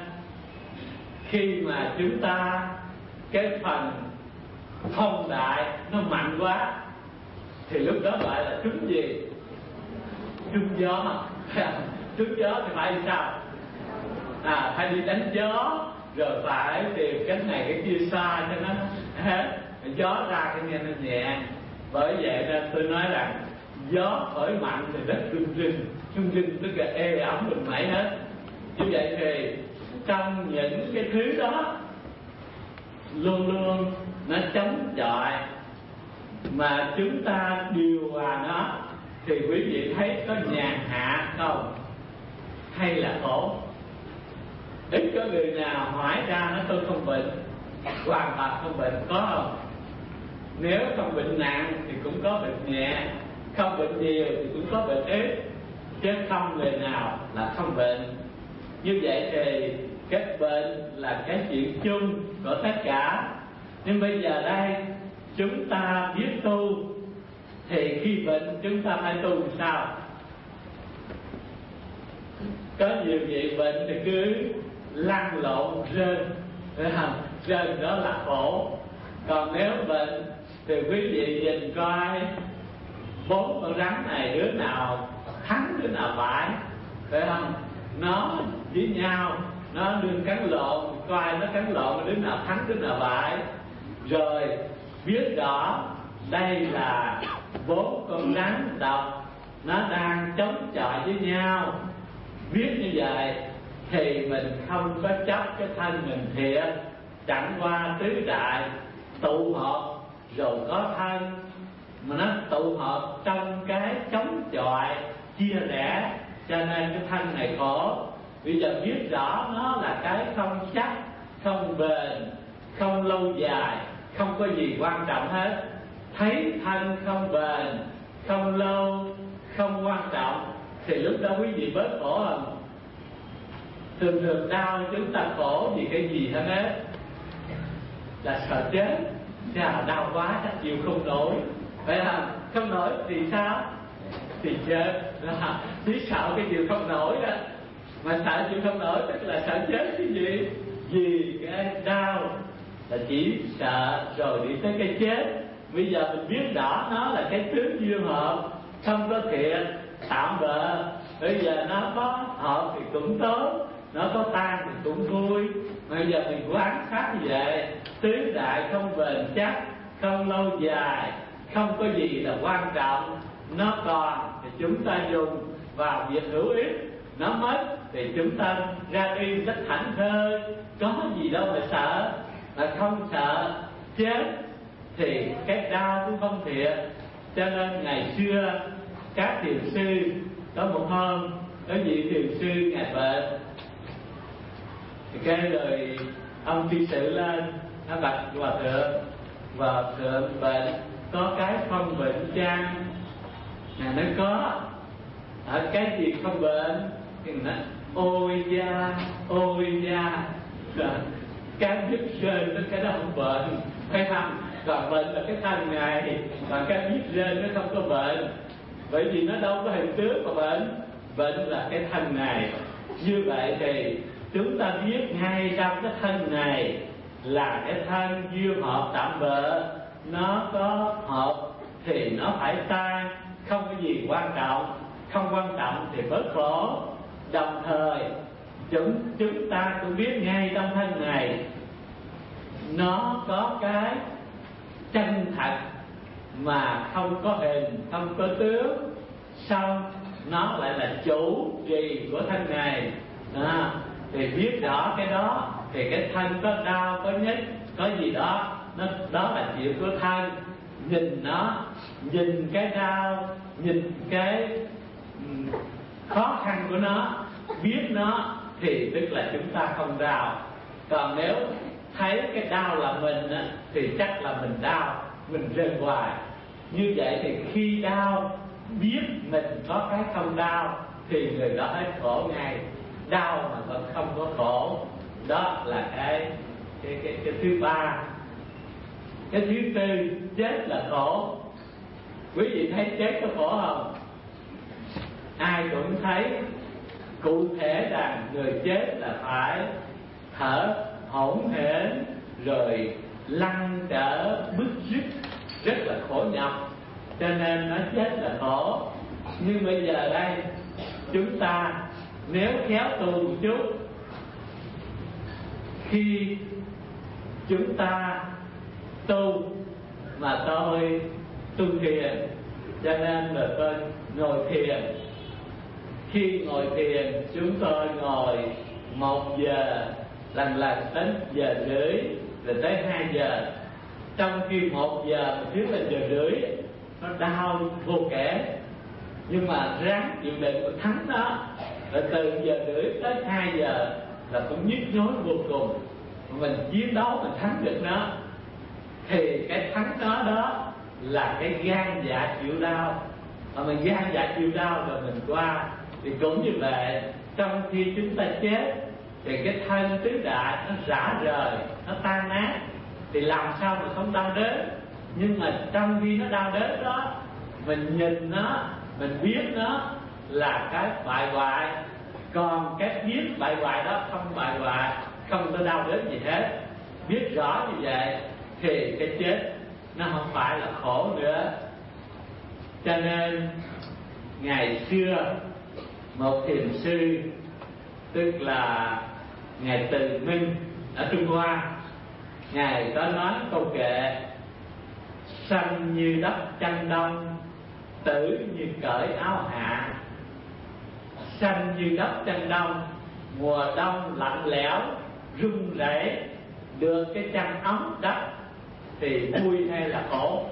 khi mà chúng ta cái phần phong đại nó mạnh quá thì lúc đó gọi là trúng gì? Trúng gió. Trúng gió thì phải sao? À, phải đi đánh gió, rồi phải tìm cái này cái kia xa cho nó hết, gió ra cái nghe nó nhẹ. Bởi vậy nên tôi nói rằng gió thổi mạnh thì đất rung rinh, rung rinh tức là ê ẩm mình mẩy hết. Như vậy thì trong những cái thứ đó luôn luôn nó chống chọi, mà chúng ta điều hòa nó, thì quý vị thấy có nhàn hạ không? Hay là khổ? Ít có người nào hỏi ra nó tôi không bệnh, hoàn toàn không bệnh, có không? Nếu không bệnh nặng thì cũng có bệnh nhẹ, không bệnh nhiều thì cũng có bệnh ít, chứ không người nào là không bệnh. Như vậy thì cái bệnh là cái chuyện chung của tất cả. Nhưng bây giờ đây chúng ta biết tu, thì khi bệnh chúng ta phải tu làm sao? Có nhiều vị bệnh thì cứ lăn lộn rên, rên đó là khổ. Còn nếu bệnh thì quý vị nhìn coi bốn con rắn này đứa nào thắng đứa nào bại, phải không? Nó với nhau, nó đương cắn lộn, coi nó cắn lộn đứa nào thắng đứa nào bại. Rồi biết rõ đây là bốn con rắn độc, nó đang chống chọi với nhau. Biết như vậy thì mình không có chấp cái thân mình thiệt, chẳng qua tứ đại tụ hợp rồi có thân, mà nó tụ hợp trong cái chống chọi chia rẽ, cho nên cái thân này khổ. Bây giờ biết rõ nó là cái không chắc, không bền, không lâu dài, không có gì quan trọng hết. Thấy thân không bền, không lâu, không quan trọng, thì lúc đó quý vị bớt khổ không? Thường thường đau chúng ta khổ vì cái gì hết á? Là sợ chết. Chà, đau quá chắc chịu không nổi, phải không? Không nổi thì sao? Thì chết. Chỉ sợ cái chịu không nổi đó. Mà sợ chịu không nổi tức là sợ chết cái gì? Vì cái đau là chỉ sợ rồi đi tới cái chết. Bây giờ mình biết rõ nó là cái tướng duyên hợp, không có thiện, tạm bợ. Bây giờ nó có hợp thì cũng tốt, nó có tan thì cũng vui. Bây giờ mình quán sát như vậy, tứ đại không bền chắc, không lâu dài, không có gì là quan trọng. Nó còn thì chúng ta dùng vào việc hữu ích, nó mất thì chúng ta ra đi rất thảnh thơi, có gì đâu mà sợ. Mà không sợ chết thì cái đau cũng không thiệt. Cho nên ngày xưa các thiền sư có một hôm có vị thiền sư ngài bệnh, cái lời ông tri sự lên, nó bạch hòa thượng, hòa thượng bệnh có cái không bệnh chăng? Ngài nói có. Ở cái gì không bệnh? Thì nói ôi da, ôi da, cái dứt rên nó cái đó không bệnh, phải không? Còn bệnh là cái thân này, còn cái dứt rên nó không có bệnh, bởi vì nó đâu có hình tướng mà bệnh. Bệnh là cái thân này. Như vậy thì chúng ta biết ngay trong cái thân này là cái thân duyên hợp tạm bợ, nó có hợp thì nó phải tan, không có gì quan trọng, không quan trọng thì bớt khổ. Đồng thời chúng chúng ta cũng biết ngay trong thân này nó có cái chân thật mà không có hình, không có tướng, xong nó lại là chủ trì của thân này. Đó, thì biết rõ cái đó thì cái thân có đau, có nhức, có gì đó, nó đó là chuyện của thân. Nhìn nó, nhìn cái đau, nhìn cái um, khó khăn của nó, biết nó thì tức là chúng ta không đau. Còn nếu thấy cái đau là mình á, thì chắc là mình đau, mình rên hoài. Như vậy thì khi đau biết mình có cái không đau thì người đó hết khổ ngay. Đau mà vẫn không có khổ, đó là cái cái cái, cái thứ ba. Cái thứ tư, chết là khổ. Quý vị thấy chết có khổ không? Ai cũng thấy cụ thể rằng người chết là phải thở hổn hển, rồi lăn trở bứt rứt, rất là khổ nhọc, cho nên nó chết là khổ. Nhưng bây giờ đây chúng ta nếu khéo tu một chút, khi chúng ta tu mà tôi tu thiền, cho nên là tôi ngồi thiền. Khi ngồi thiền chúng tôi ngồi một giờ, lần lần đến giờ rưỡi, rồi tới hai giờ. Trong khi một giờ mà trước là giờ rưỡi, nó đau vô kể, nhưng mà ráng chịu đựng và thắng nó. Rồi từ giờ rưỡi tới hai giờ là cũng nhức nhối vô cùng. Mình chiến đấu, mình thắng được nó, thì cái thắng nó đó là cái gan dạ chịu đau. Mà mình gan dạ chịu đau rồi mình qua. Thì cũng như vậy, trong khi chúng ta chết thì cái thân tứ đại nó rã rời, nó tan nát, thì làm sao mà không đau đớn. Nhưng mà trong khi nó đau đớn đó, mình nhìn nó, mình biết nó là cái bại hoại. Còn cái biết bại hoại đó không bại hoại, không có đau đớn gì hết. Biết rõ như vậy thì cái chết nó không phải là khổ nữa. Cho nên ngày xưa một thiền sư, tức là ngài Từ Minh ở Trung Hoa, ngài có nói câu kệ: sanh như đất chân đông, tử như cởi áo hạ. Sanh như đất chân đông, mùa đông lạnh lẽo run rẩy, được cái chân ấm đất thì vui hay là khổ?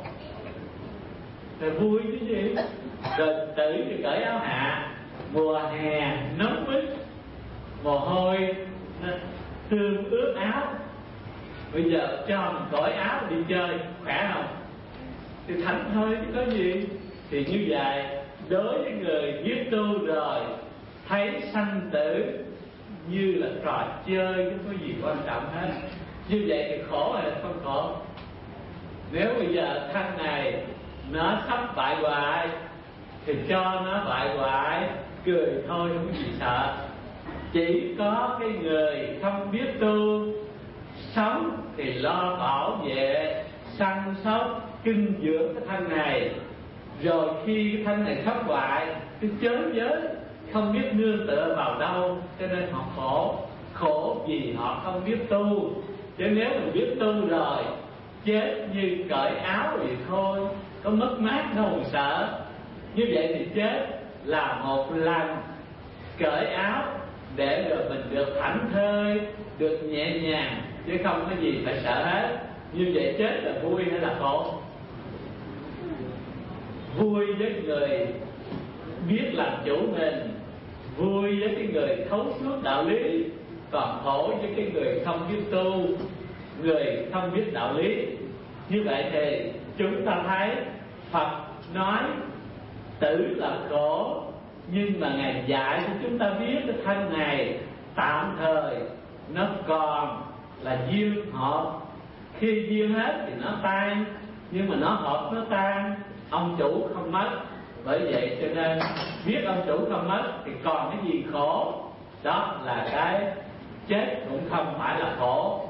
Thì vui chứ gì. Rồi tử như cởi áo hạ, mùa hè nóng bức, mồ hôi tương ướt áo. Bây giờ cho mình cởi áo đi chơi khỏe không? Thì thảnh thôi chứ có gì. Thì như vậy, đối với người biết tu rồi, thấy sanh tử như là trò chơi, không có gì quan trọng hết. Như vậy thì khổ hay là không khổ? Nếu bây giờ thân này nó sắp bại hoại thì cho nó bại hoại, cười thôi, không có gì sợ. Chỉ có cái người không biết tu, sống thì lo bảo vệ, săn sóc, kinh dưỡng cái thân này. Rồi khi cái thân này sắp hoại, cái chớn giới, không biết nương tựa vào đâu, cho nên họ khổ. Khổ vì họ không biết tu. Chứ nếu mình biết tu rồi, chết như cởi áo thì thôi, có mất mát đâu mà sợ. Như vậy thì chết là một lần cởi áo để rồi mình được thảnh thơi, được nhẹ nhàng, chứ không có gì phải sợ hết. Như vậy chết là vui hay là khổ? Vui với người biết làm chủ mình, vui với cái người thấu suốt đạo lý, còn khổ với cái người không biết tu, người không biết đạo lý. Như vậy thì chúng ta thấy Phật nói tử là khổ, nhưng mà Ngài dạy cho chúng ta biết cái thân này tạm thời nó còn là duyên hợp, khi duyên hết thì nó tan, nhưng mà nó hợp nó tan, ông chủ không mất. Bởi vậy cho nên biết ông chủ không mất thì còn cái gì khổ, đó là cái chết cũng không phải là khổ.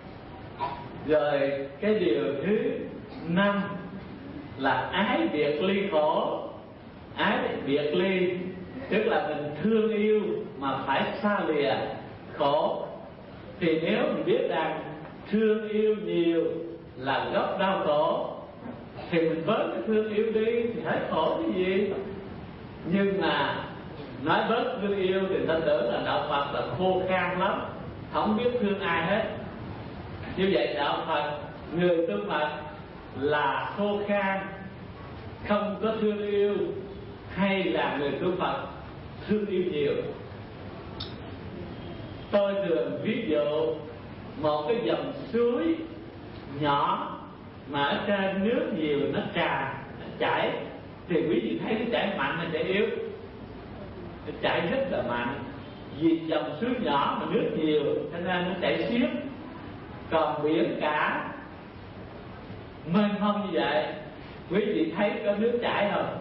Rồi cái điều thứ năm là ái biệt ly khổ. Ái biệt ly tức là mình thương yêu mà phải xa lìa khổ. Thì nếu mình biết rằng thương yêu nhiều là gốc đau khổ, thì mình bớt cái thương yêu đi thì hết khổ cái gì. Nhưng mà nói bớt thương yêu thì ta tưởng là đạo Phật là khô khan lắm, không biết thương ai hết. Như vậy đạo Phật, người tu Phật là khô khan, không có thương yêu, hay là người tu Phật thương yêu nhiều? Tôi thường ví dụ một cái dòng suối nhỏ mà ở trên nước nhiều nó tràn, nó chảy, thì quý vị thấy nó chảy mạnh hay chảy yếu? Nó chảy rất là mạnh, vì dòng suối nhỏ mà nước nhiều cho nên nó chảy xiết. Còn biển cả mênh mông như vậy, quý vị thấy có nước chảy không?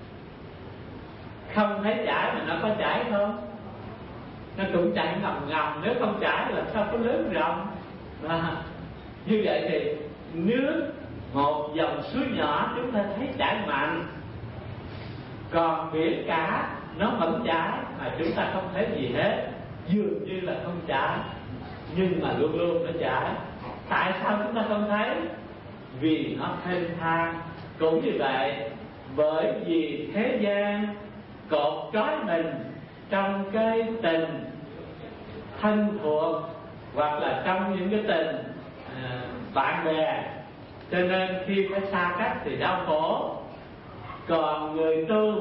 Không thấy chảy mà nó có chảy không? Nó cũng chảy ngầm ngầm, nếu không chảy là sao có lớn rộng. À, như vậy thì nước một dòng suối nhỏ chúng ta thấy chảy mạnh, còn biển cả nó vẫn chảy mà chúng ta không thấy gì hết, dường như là không chảy nhưng mà luôn luôn nó chảy. Tại sao chúng ta không thấy? Vì nó thênh thang. Cũng như vậy, bởi vì thế gian cột trói mình trong cái tình thân thuộc, hoặc là trong những cái tình à, bạn bè, cho nên khi phải xa cách thì đau khổ. Còn người tu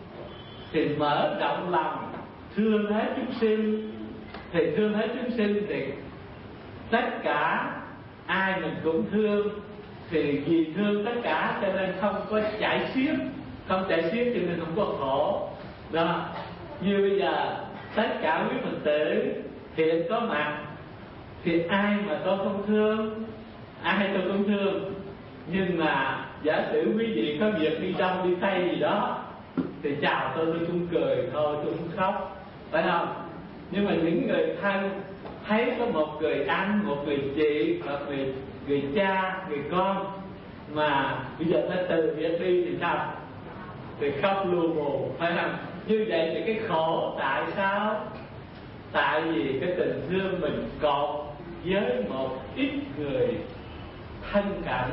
thì mở rộng lòng, thương hết chúng sinh, thì thương hết chúng sinh thì tất cả ai mình cũng thương, thì vì thương tất cả cho nên không có chảy xiết, không chảy xiết cho nên không có khổ. Đó, như bây giờ tất cả quý Phật tử hiện có mặt thì ai mà tôi không thương, ai tôi cũng thương. Nhưng mà giả sử quý vị có việc đi đông đi tây gì đó thì chào tôi, tôi cũng cười thôi, tôi cũng khóc, phải không? Nhưng mà những người thân thấy có một người anh, một người chị, một người, người cha, người con mà bây giờ ta từ việc đi thì sao? Thì khóc lu bù, phải không? Như vậy thì cái khổ tại sao? Tại vì cái tình thương mình cột với một ít người thân cận.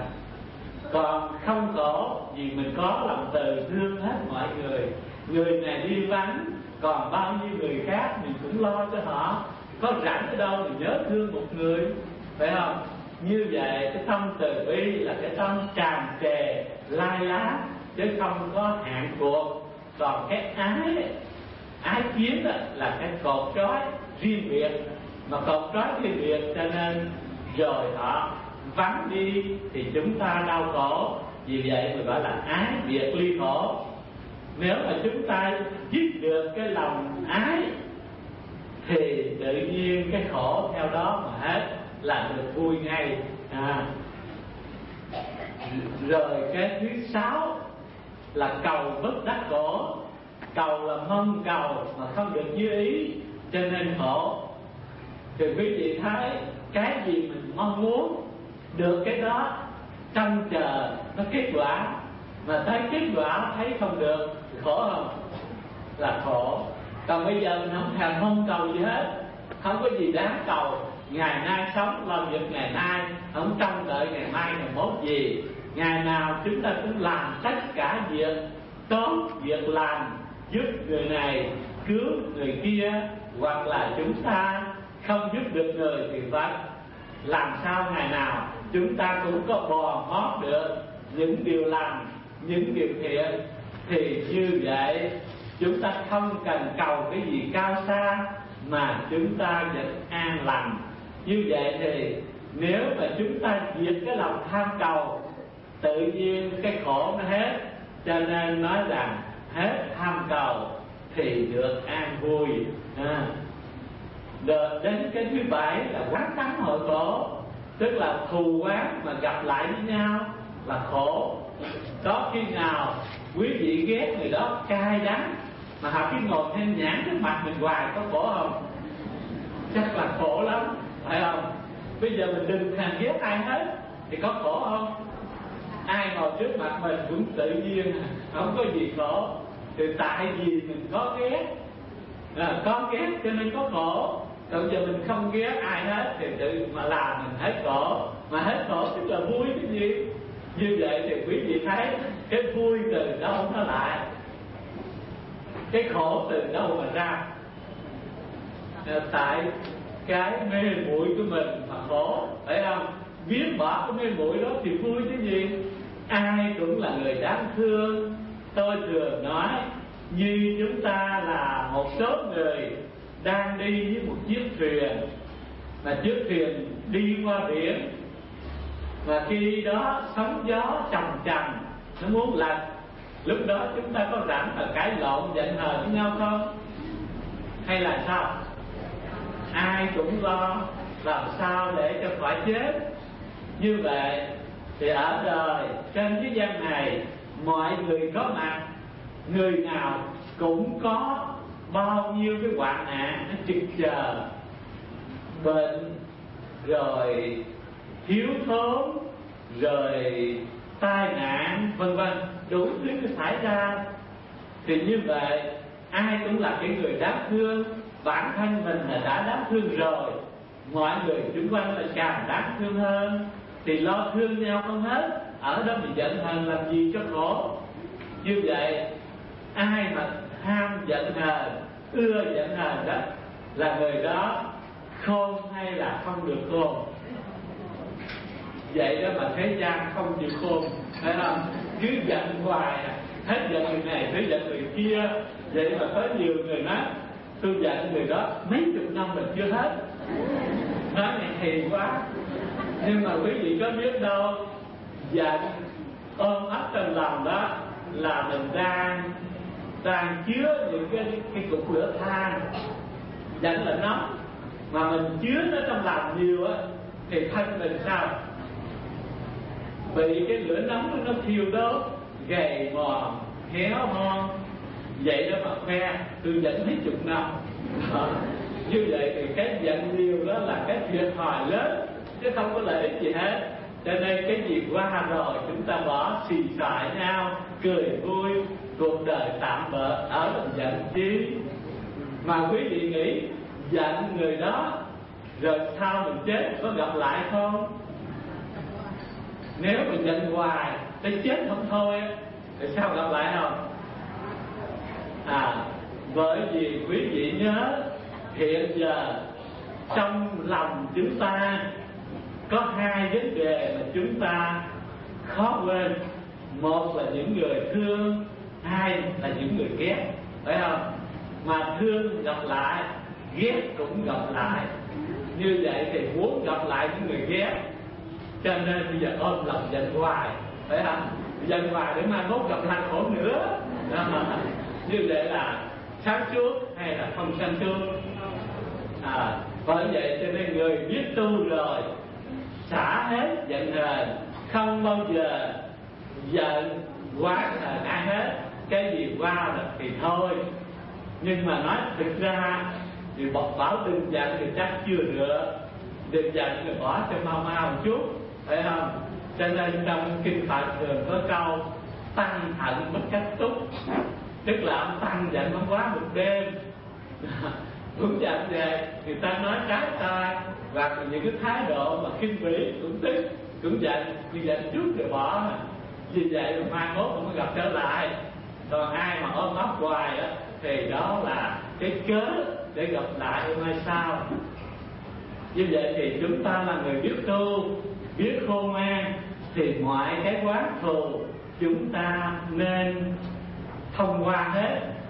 Còn không khổ vì mình có lòng từ thương hết mọi người. Người này đi vắng, còn bao nhiêu người khác mình cũng lo cho họ. Có rảnh ở đâu mình nhớ thương một người, phải không? Như vậy cái tâm từ bi là cái tâm tràn trề lai lá, chứ không có hạn cuộc. Còn cái ái, ái kiến là cái cột trói riêng biệt, mà cột trói riêng biệt cho nên rồi họ vắng đi thì chúng ta đau khổ. Vì vậy mình gọi là ái biệt ly khổ. Nếu mà chúng ta dứt được cái lòng ái thì tự nhiên cái khổ theo đó mà hết, là được vui ngay. À. Rồi cái thứ sáu là cầu bất đắc khổ. Cầu là mong cầu mà không được như ý cho nên khổ. Thì quý vị thấy cái gì mình mong muốn được cái đó, trông chờ nó kết quả, mà thấy kết quả thấy không được thì khổ không? Là khổ. Còn bây giờ mình không thèm mong cầu gì hết, không có gì đáng cầu. Ngày nay sống làm việc ngày nay, không trông đợi ngày mai ngày mốt gì. Ngày nào chúng ta cũng làm tất cả việc tốt, việc lành, giúp người này, cứu người kia. Hoặc là chúng ta không giúp được người thì phải làm sao ngày nào chúng ta cũng có bò mót được những điều lành, những điều thiện. Thì như vậy chúng ta không cần cầu cái gì cao xa, mà chúng ta vẫn an lành. Như vậy thì nếu mà chúng ta diệt cái lòng tham cầu, tự nhiên cái khổ nó hết. Cho nên nói rằng hết tham cầu thì được an vui. à. Rồi đến cái thứ bảy là quán tánh hội khổ, tức là thù quán mà gặp lại với nhau là khổ. Có khi nào quý vị ghét người đó cay đắng, mà họ cứ ngồi thêm nhãn trước mặt mình hoài, có khổ không? Chắc là khổ lắm, phải không? Bây giờ mình đừng thèm ghét ai hết thì có khổ không? Ai ngồi trước mặt mình cũng tự nhiên, không có gì khổ. Thì tại vì mình có ghét, à, có ghét cho nên có khổ. Còn giờ mình không ghét ai hết thì tự mà làm mình hết khổ. Mà hết khổ tức là vui cái gì? Như vậy thì quý vị thấy cái vui từ đâu nó lại, cái khổ từ đâu mà ra? À, tại cái mê muội của mình mà khổ, phải không? Biết bỏ cái mê muội đó thì vui cái gì? Ai cũng là người đáng thương. Tôi thường nói như chúng ta là một số người đang đi với một chiếc thuyền, mà chiếc thuyền đi qua biển, và khi đó sóng gió chầm chầm nó muốn lật. Lúc đó chúng ta có rảnh là cãi lộn giận hờn với nhau không? Hay là sao? Ai cũng lo làm sao để cho khỏi chết. Như vậy thì ở đời trên thế gian này, mọi người có mặt, người nào cũng có bao nhiêu cái hoạn nạn nó trực chờ. Bệnh, rồi thiếu thốn, rồi tai nạn, vân vân, đủ thứ nó xảy ra. Thì như vậy ai cũng là cái người đáng thương. Bản thân mình là đã đáng thương rồi, mọi người xung quanh là càng đáng thương hơn. Thì lo thương nhau không hết, ở đó mình giận hờn làm gì cho khổ. Như vậy ai mà ham giận hờn, ưa giận hờn đó là người đó khôn hay là không được khôn. Vậy đó mà thế gian không chịu khôn, phải không? Cứ giận hoài, hết giận người này tới giận người kia. Vậy mà có nhiều người nói tôi giận người đó mấy chục năm mình chưa hết, nói này hiền quá. Nhưng mà quý vị có biết đâu, giận ôm ấp trong lòng đó là mình đang đang chứa những cái cái cục lửa than. Giận là nóng, mà mình chứa nó trong lòng nhiều á thì thân mình sao? Bị cái lửa nóng nó thiêu đốt, gầy mòn, héo hon. Vậy đó mà khoe tôi giận mấy chục năm. à, Như vậy thì cái giận nhiều đó là cái thiệt thòi lớn, chứ không có lợi ích gì hết. Cho nên cái gì qua rồi chúng ta bỏ xì xài nhau, cười vui, cuộc đời tạm bợ, ở mình giận chi. Mà quý vị nghĩ giận người đó rồi sau mình chết có gặp lại không? Nếu mình giận hoài tới chết không thôi thì sao gặp lại không? À, bởi vì quý vị nhớ hiện giờ trong lòng chúng ta có hai vấn đề mà chúng ta khó quên. Một là những người thương, hai là những người ghét, phải không? Mà thương gặp lại, ghét cũng gặp lại. Như vậy thì muốn gặp lại những người ghét, cho nên bây giờ ôm lòng giận hoài, phải không? Giận hoài để mai mốt gặp lại khổ nữa. Như vậy là sáng suốt hay là không sáng suốt? À, bởi vậy cho nên người biết tu rồi xả hết giận hờn, không bao giờ giận quá hờn ai hết. Cái gì qua rồi thì thôi. Nhưng mà nói thực ra thì bọc bảo đừng giận thì chắc chưa được, đừng giận thì bỏ cho mau mau một chút, phải không? Cho nên trong kinh Phật thường có câu tăng hận bất cách túc, tức là ông tăng giận không quá một đêm. Cũng giận về người ta nói trái tai, và những cái thái độ mà khinh bỉ cũng tức, cũng giận, nhưng giận trước rồi bỏ. Vì vậy mà mai mốt không có gặp trở lại. Còn ai mà ôm ấp hoài đó thì đó là cái cớ để gặp lại mai sau. Như vậy thì chúng ta là người biết tu, biết khôn ngoan, thì mọi cái quán thù chúng ta nên thông qua hết.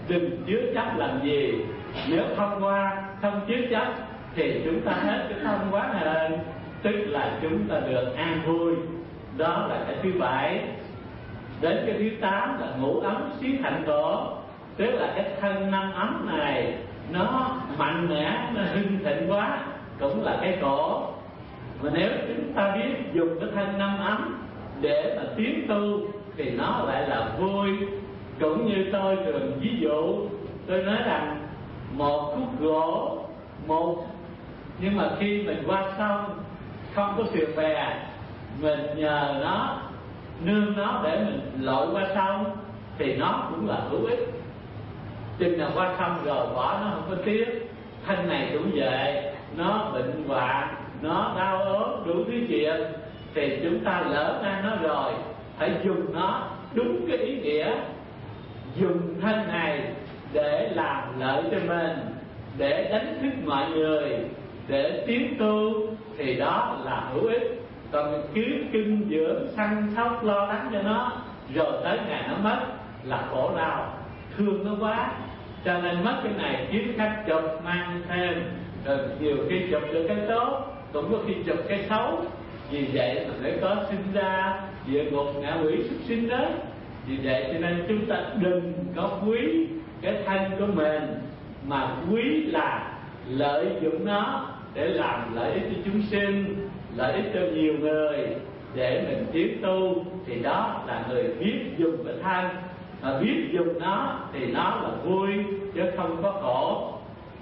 đừng chứa chấp làm gì. Nếu thông qua không chứa chấp thì chúng ta hết cái thông quá hên, tức là chúng ta được an vui. Đó là cái thứ bảy. Đến cái thứ tám là ngũ ấm xí thành khổ, tức là cái thân năm ấm này nó mạnh mẽ, nó hưng thịnh quá, cũng là cái khổ. Mà nếu chúng ta biết dùng cái thân năm ấm để mà tiến tu thì nó lại là vui. Cũng như tôi thường ví dụ, tôi nói rằng một khúc gỗ, một nhưng mà khi mình qua sông không có thuyền bè, mình nhờ nó, nương nó để mình lội qua sông thì nó cũng là hữu ích. Chừng nào qua sông rồi bỏ nó không có tiếc. Thân này cũng vậy, nó bệnh hoạn, nó đau ốm đủ thứ chuyện thì chúng ta lỡ mang nó rồi, phải dùng nó đúng cái ý nghĩa. Dùng thân này để làm lợi cho mình, để đánh thức mọi người, để tiến tu thì đó là hữu ích. Còn mình cứ kinh dưỡng săn sóc lo lắng cho nó, rồi tới ngày nó mất là khổ đau, thương nó quá. Cho nên mất cái này kiếm khách chụp mang thêm, rồi nhiều khi chụp được cái tốt, cũng có khi chụp cái xấu. Vì vậy mà mới có sinh ra địa ngục, ngạ quỷ, súc sinh đó. Vì vậy cho nên chúng ta đừng có quý cái thân của mình, mà quý là lợi dụng nó để làm lợi ích cho chúng sinh, lợi ích cho nhiều người, để mình tiến tu. Thì đó là người biết dùng cái thân, mà biết dùng nó thì nó là vui chứ không có khổ.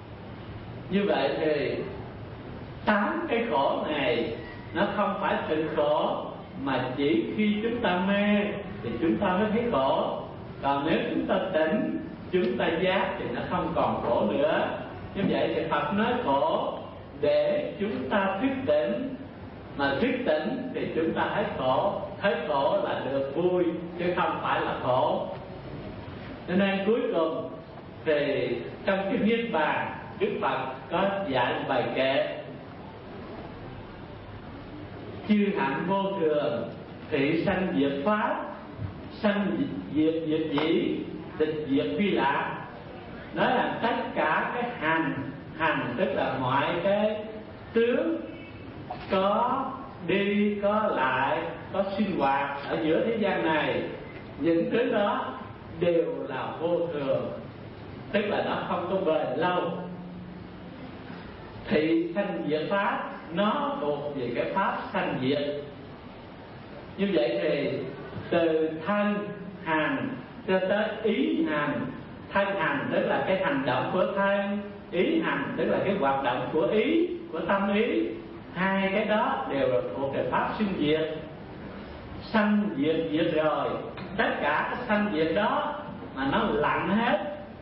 Như vậy thì tám cái khổ này nó không phải sự khổ, mà chỉ khi chúng ta mê thì chúng ta mới thấy khổ. Còn nếu chúng ta tỉnh, chúng ta giác thì nó không còn khổ nữa. Như vậy thì Phật nói khổ để chúng ta thức tỉnh, mà thức tỉnh thì chúng ta thấy khổ. Thấy khổ là được vui chứ không phải là khổ. Cho nên cuối cùng thì trong cái Niết Bàn, Đức Phật có dạy bài kệ: chư hạnh vô thường, thị sanh diệt pháp, sanh diệt diệt dĩ, tịch diệt vi lạc. Nói là tất cả cái hành, hành tức là mọi cái tướng có đi có lại, có sinh hoạt ở giữa thế gian này, những thứ đó đều là vô thường, tức là nó không có bền lâu. Thị sanh diệt pháp, nó thuộc về cái pháp sanh diệt. Như vậy thì từ thân hành cho tới ý hành. Thân hành tức là cái hành động của thân, ý hành tức là cái hoạt động của ý, của tâm ý. Hai cái đó đều là thuộc về pháp sinh diệt. Sanh diệt diệt rồi, tất cả cái sanh diệt đó mà nó lặng hết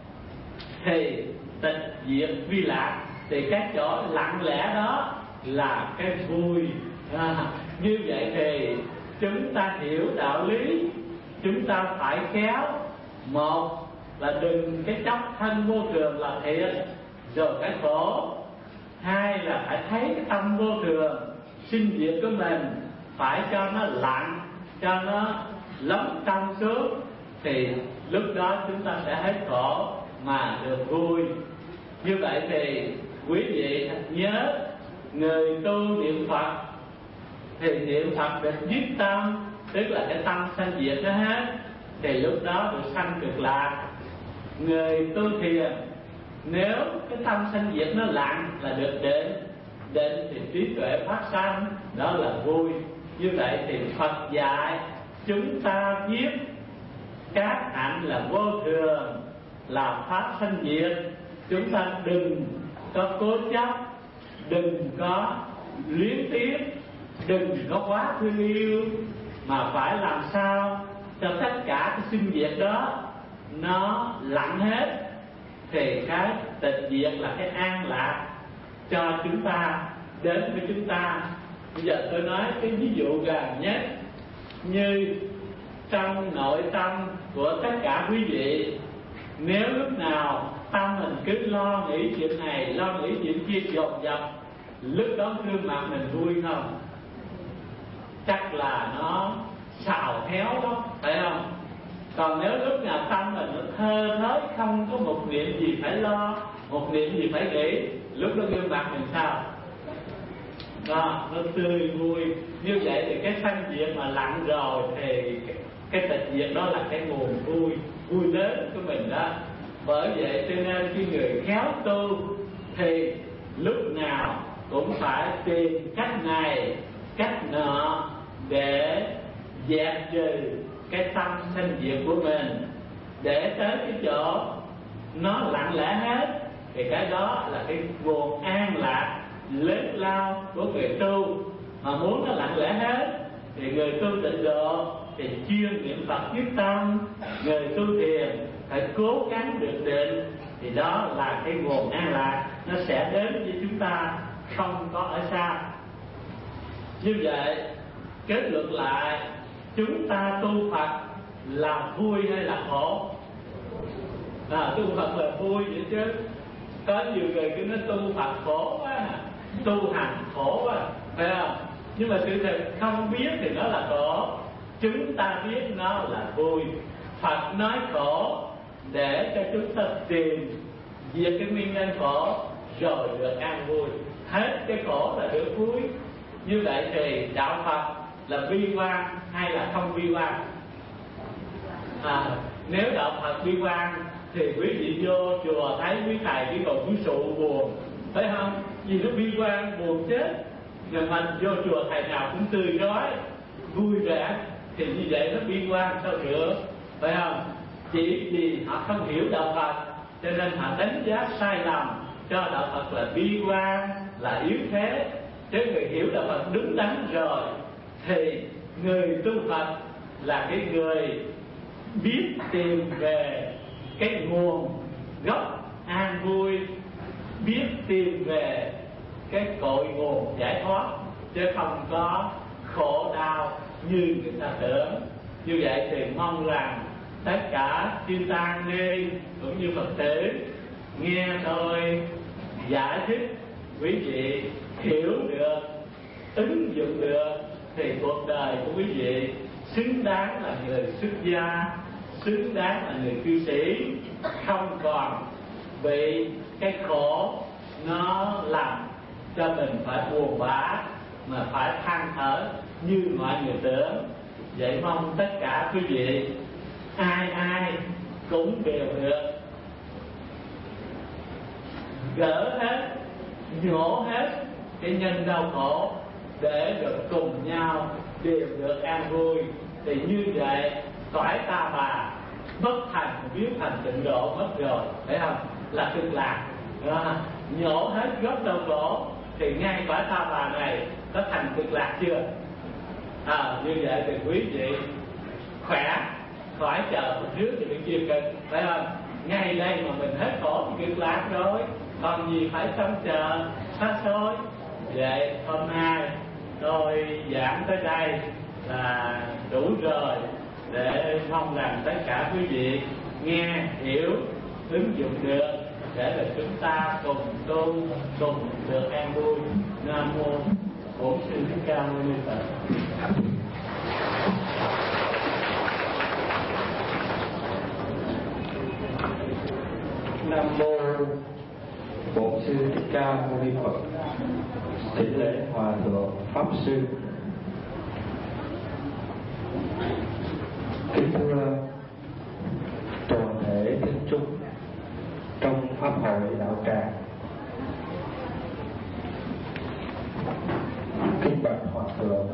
thì tịch diệt vi lạc. Thì cái chỗ lặng lẽ đó là cái vui. À, như vậy thì chúng ta hiểu đạo lý, chúng ta phải kéo. Một là đừng cái chấp thân vô thường là thiệt, rồi cái khổ. Hai là phải thấy cái tâm vô thường sinh diệt của mình, phải cho nó lặng, cho nó lắng trong suốt, thì lúc đó chúng ta sẽ hết khổ mà được vui. Như vậy thì quý vị nhớ, người tu niệm Phật thì niệm Phật được nhất tâm, tức là cái tâm sanh diệt đó hết, thì lúc đó được sanh cực lạc. Người tu thiền, nếu cái tâm sanh diệt nó lặng là được định, định thì trí tuệ phát sanh, đó là vui. Như vậy thì Phật dạy chúng ta biết các hạnh là vô thường, là pháp sanh diệt. Chúng ta đừng có cố chấp, đừng có luyến tiếc, đừng có quá thương yêu, mà phải làm sao cho tất cả cái sinh diệt đó nó lặng hết, thì cái tịch diệt là cái an lạc cho chúng ta, đến với chúng ta. Bây giờ tôi nói cái ví dụ gần nhất, như trong nội tâm của tất cả quý vị, nếu lúc nào tâm mình cứ lo nghĩ chuyện này, lo nghĩ chuyện kia dồn dập, lúc đó gương mặt mình vui không? Chắc là nó xào héo đó, phải không? Còn nếu lúc nào tâm mình nó thơ thới, không có một niệm gì phải lo, một niệm gì phải nghĩ, lúc đó gương mặt mình sao? Đó, nó tươi vui. Như vậy thì cái sanh diệt mà lặng rồi thì cái, cái tịch diệt đó là cái nguồn vui, vui lớn của mình đó. Bởi vậy cho nên khi người khéo tu thì lúc nào cũng phải tìm cách này, cách nọ để dẹp trừ cái tâm sanh diệt của mình, để tới cái chỗ nó lặng lẽ hết. Thì cái đó là cái nguồn an lạc lớn lao của người tu. Mà muốn nó lặng lẽ hết thì người tu tịnh độ thì chuyên niệm Phật quyết tâm, người tu thiền phải cố gắng được định, thì đó là cái nguồn an lạc, nó sẽ đến với chúng ta, không có ở xa. Như vậy kết luận lại, chúng ta tu Phật là vui hay là khổ? À, tu Phật là vui vậy chứ. Có nhiều người cứ nói tu Phật khổ quá, tu hành khổ quá, phải không? Nhưng mà sự thật không biết thì nó là khổ, chúng ta biết nó là vui. Phật nói khổ để cho chúng ta tìm diệt cái nguyên nhân khổ, rồi được an vui. Hết cái khổ là được vui. Như vậy thì đạo Phật là bi quan hay là không bi quan? À, nếu đạo Phật bi quan thì quý vị vô chùa thấy quý thầy chỉ còn quý sụ buồn, phải không? Vì nó bi quan buồn chết. Nhưng mà vô chùa thầy nào cũng tươi rói, vui vẻ, thì như vậy nó bi quan sao được, phải không? Chỉ vì họ không hiểu đạo Phật cho nên họ đánh giá sai lầm cho đạo Phật là bi quan, là yếu thế. Chứ người hiểu đạo Phật đúng đắn rồi thì người tu Phật là cái người biết tìm về cái nguồn gốc an vui, biết tìm về cái cội nguồn giải thoát, chứ không có khổ đau như người ta tưởng. Như vậy thì mong rằng tất cả chư tăng ni cũng như Phật tử nghe tôi giải thích, quý vị hiểu được, ứng dụng được, thì cuộc đời của quý vị xứng đáng là người xuất gia, xứng đáng là người cư sĩ, không còn bị cái khổ nó làm cho mình phải buồn bã mà phải than thở như mọi người tưởng. Vậy mong tất cả quý vị ai ai cũng đều được gỡ hết, nhổ hết cái nhân đau khổ để được cùng nhau đều được an vui. Thì như vậy cõi ta bà bất thành biến thành tịnh độ mất rồi, phải không? Là cực lạc. À, nhổ hết gốc đau khổ thì ngay cõi ta bà này có thành cực lạc chưa? À, như vậy thì quý vị khỏe, khỏi chờ một trước thì bị chia cực, phải không? Ngay đây mà mình hết khổ thì cực lạc rồi, còn gì phải trông chờ xa xôi. Vậy hôm nay tôi giảng tới đây là đủ rồi, để mong rằng tất cả quý vị nghe hiểu, ứng dụng được, để là chúng ta cùng tu, cùng được an vui. Nam mô Bổn Sư Thích Ca Mâu Ni Phật. Nam mô Bổn Sư Thích Ca Mâu Ni Phật. Thỉnh lễ Hòa thượng Pháp sư. Kính thưa toàn thể tín chúng trong pháp hội đạo tràng, kính bạch Hòa thượng,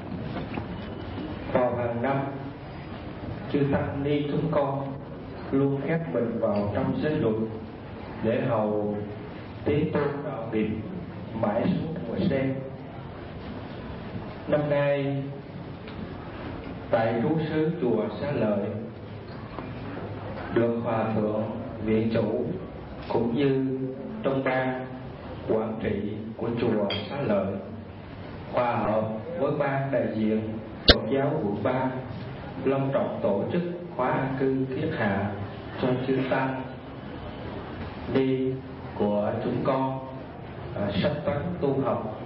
vào hàng năm chư tăng ni chúng con luôn khép mình vào trong giới luật để hầu tiến tôn đạo điệp mãi suốt mùa sen. Năm nay tại trú xứ chùa Xá Lợi, được Hòa thượng viện chủ cũng như trong ban quản trị của chùa Xá Lợi hòa hợp với ban đại diện Phật giáo quận ba long trọng tổ chức khóa an cư thiết hạ cho chư tăng ni của chúng con à, sắp tấn tu học.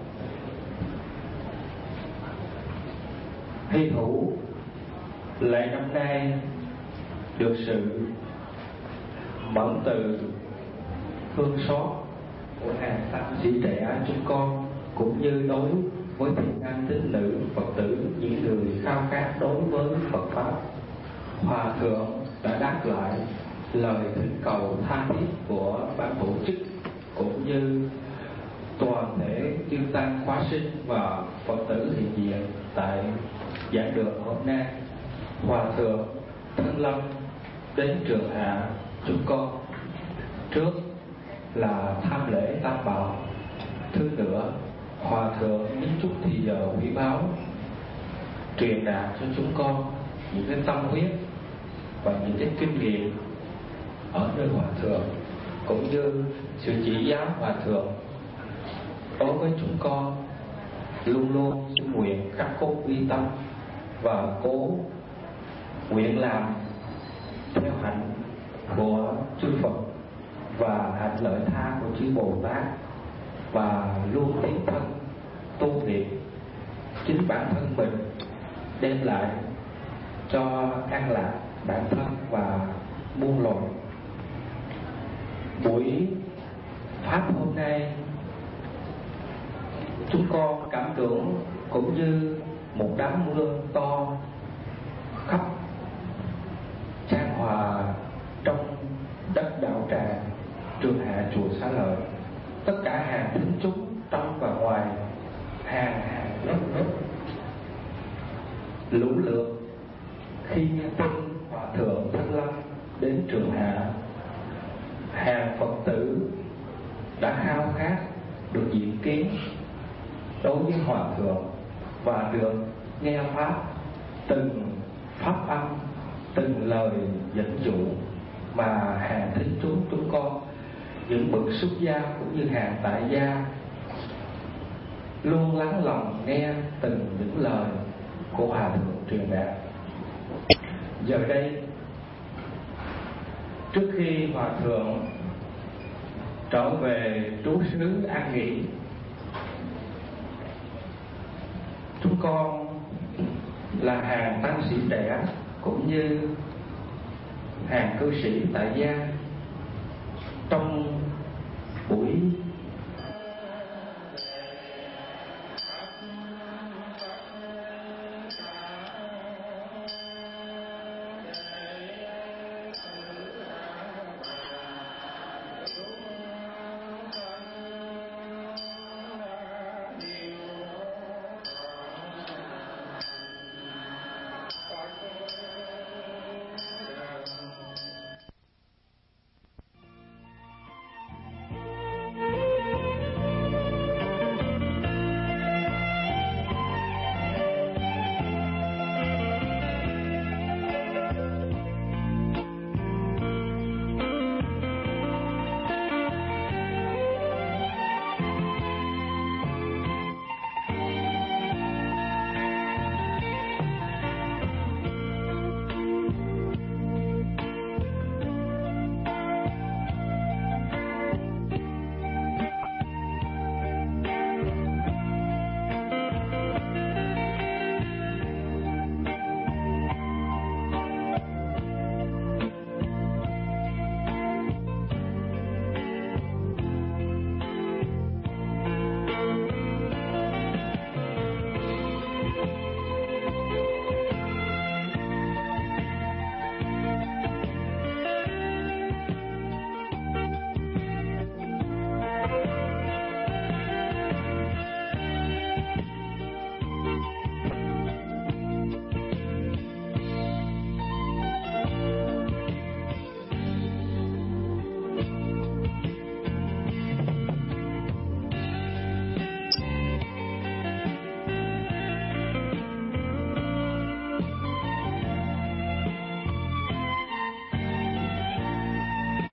Hy hữu lại năm nay được sự mẫn từ thương xót của hàng tăng sĩ trẻ chúng con, cũng như đối với thiện nam tín nữ Phật tử, những người khao khát đối với Phật pháp. Hòa thượng đã đáp lại lời thỉnh cầu tha thiết của ban tổ chức cũng như toàn thể chư tăng khóa sinh và Phật tử hiện diện tại giảng đường hôm nay. Hòa thượng Thân Lâm đến Trường Hạ chúng con trước là tham lễ tam bảo, thứ nữa Hòa thượng những chút thì giờ quý báu truyền đạt cho chúng con những cái tâm huyết và những cái kinh nghiệm ở nơi Hòa thượng, cũng như sự chỉ giáo Hòa thượng đối với chúng con luôn luôn xin nguyện khắc cốt ghi tâm và cố nguyện làm theo hạnh của chư Phật và hạnh lợi tha của chư Bồ Tát, và luôn tiến thân tu thiện chính bản thân mình, đem lại cho an lạc bản thân và muôn loài. Buổi pháp hôm nay chúng con cảm tưởng cũng như một đám mưa to khắp chan hòa trong đất đạo tràng Trường Hạ chùa Xá Lợi. Tất cả hàng thính chúng trong và ngoài, hàng hàng lớp lớp lũ lượt khi nghe tin Hòa thượng Thân Lâm đến Trường Hạ. Hàng Phật tử đã khao khát được diện kiến đối với Hòa thượng và được nghe pháp, từng pháp âm, từng lời dẫn dụ mà hàng thính chúng chúng con, những bậc xuất gia cũng như hàng tại gia, luôn lắng lòng nghe từng những lời của Hòa thượng truyền đạt. Giờ đây, trước khi Hòa thượng trở về trú xứ an nghỉ, chúng con là hàng tăng sĩ trẻ cũng như hàng cư sĩ tại gia, trong buổi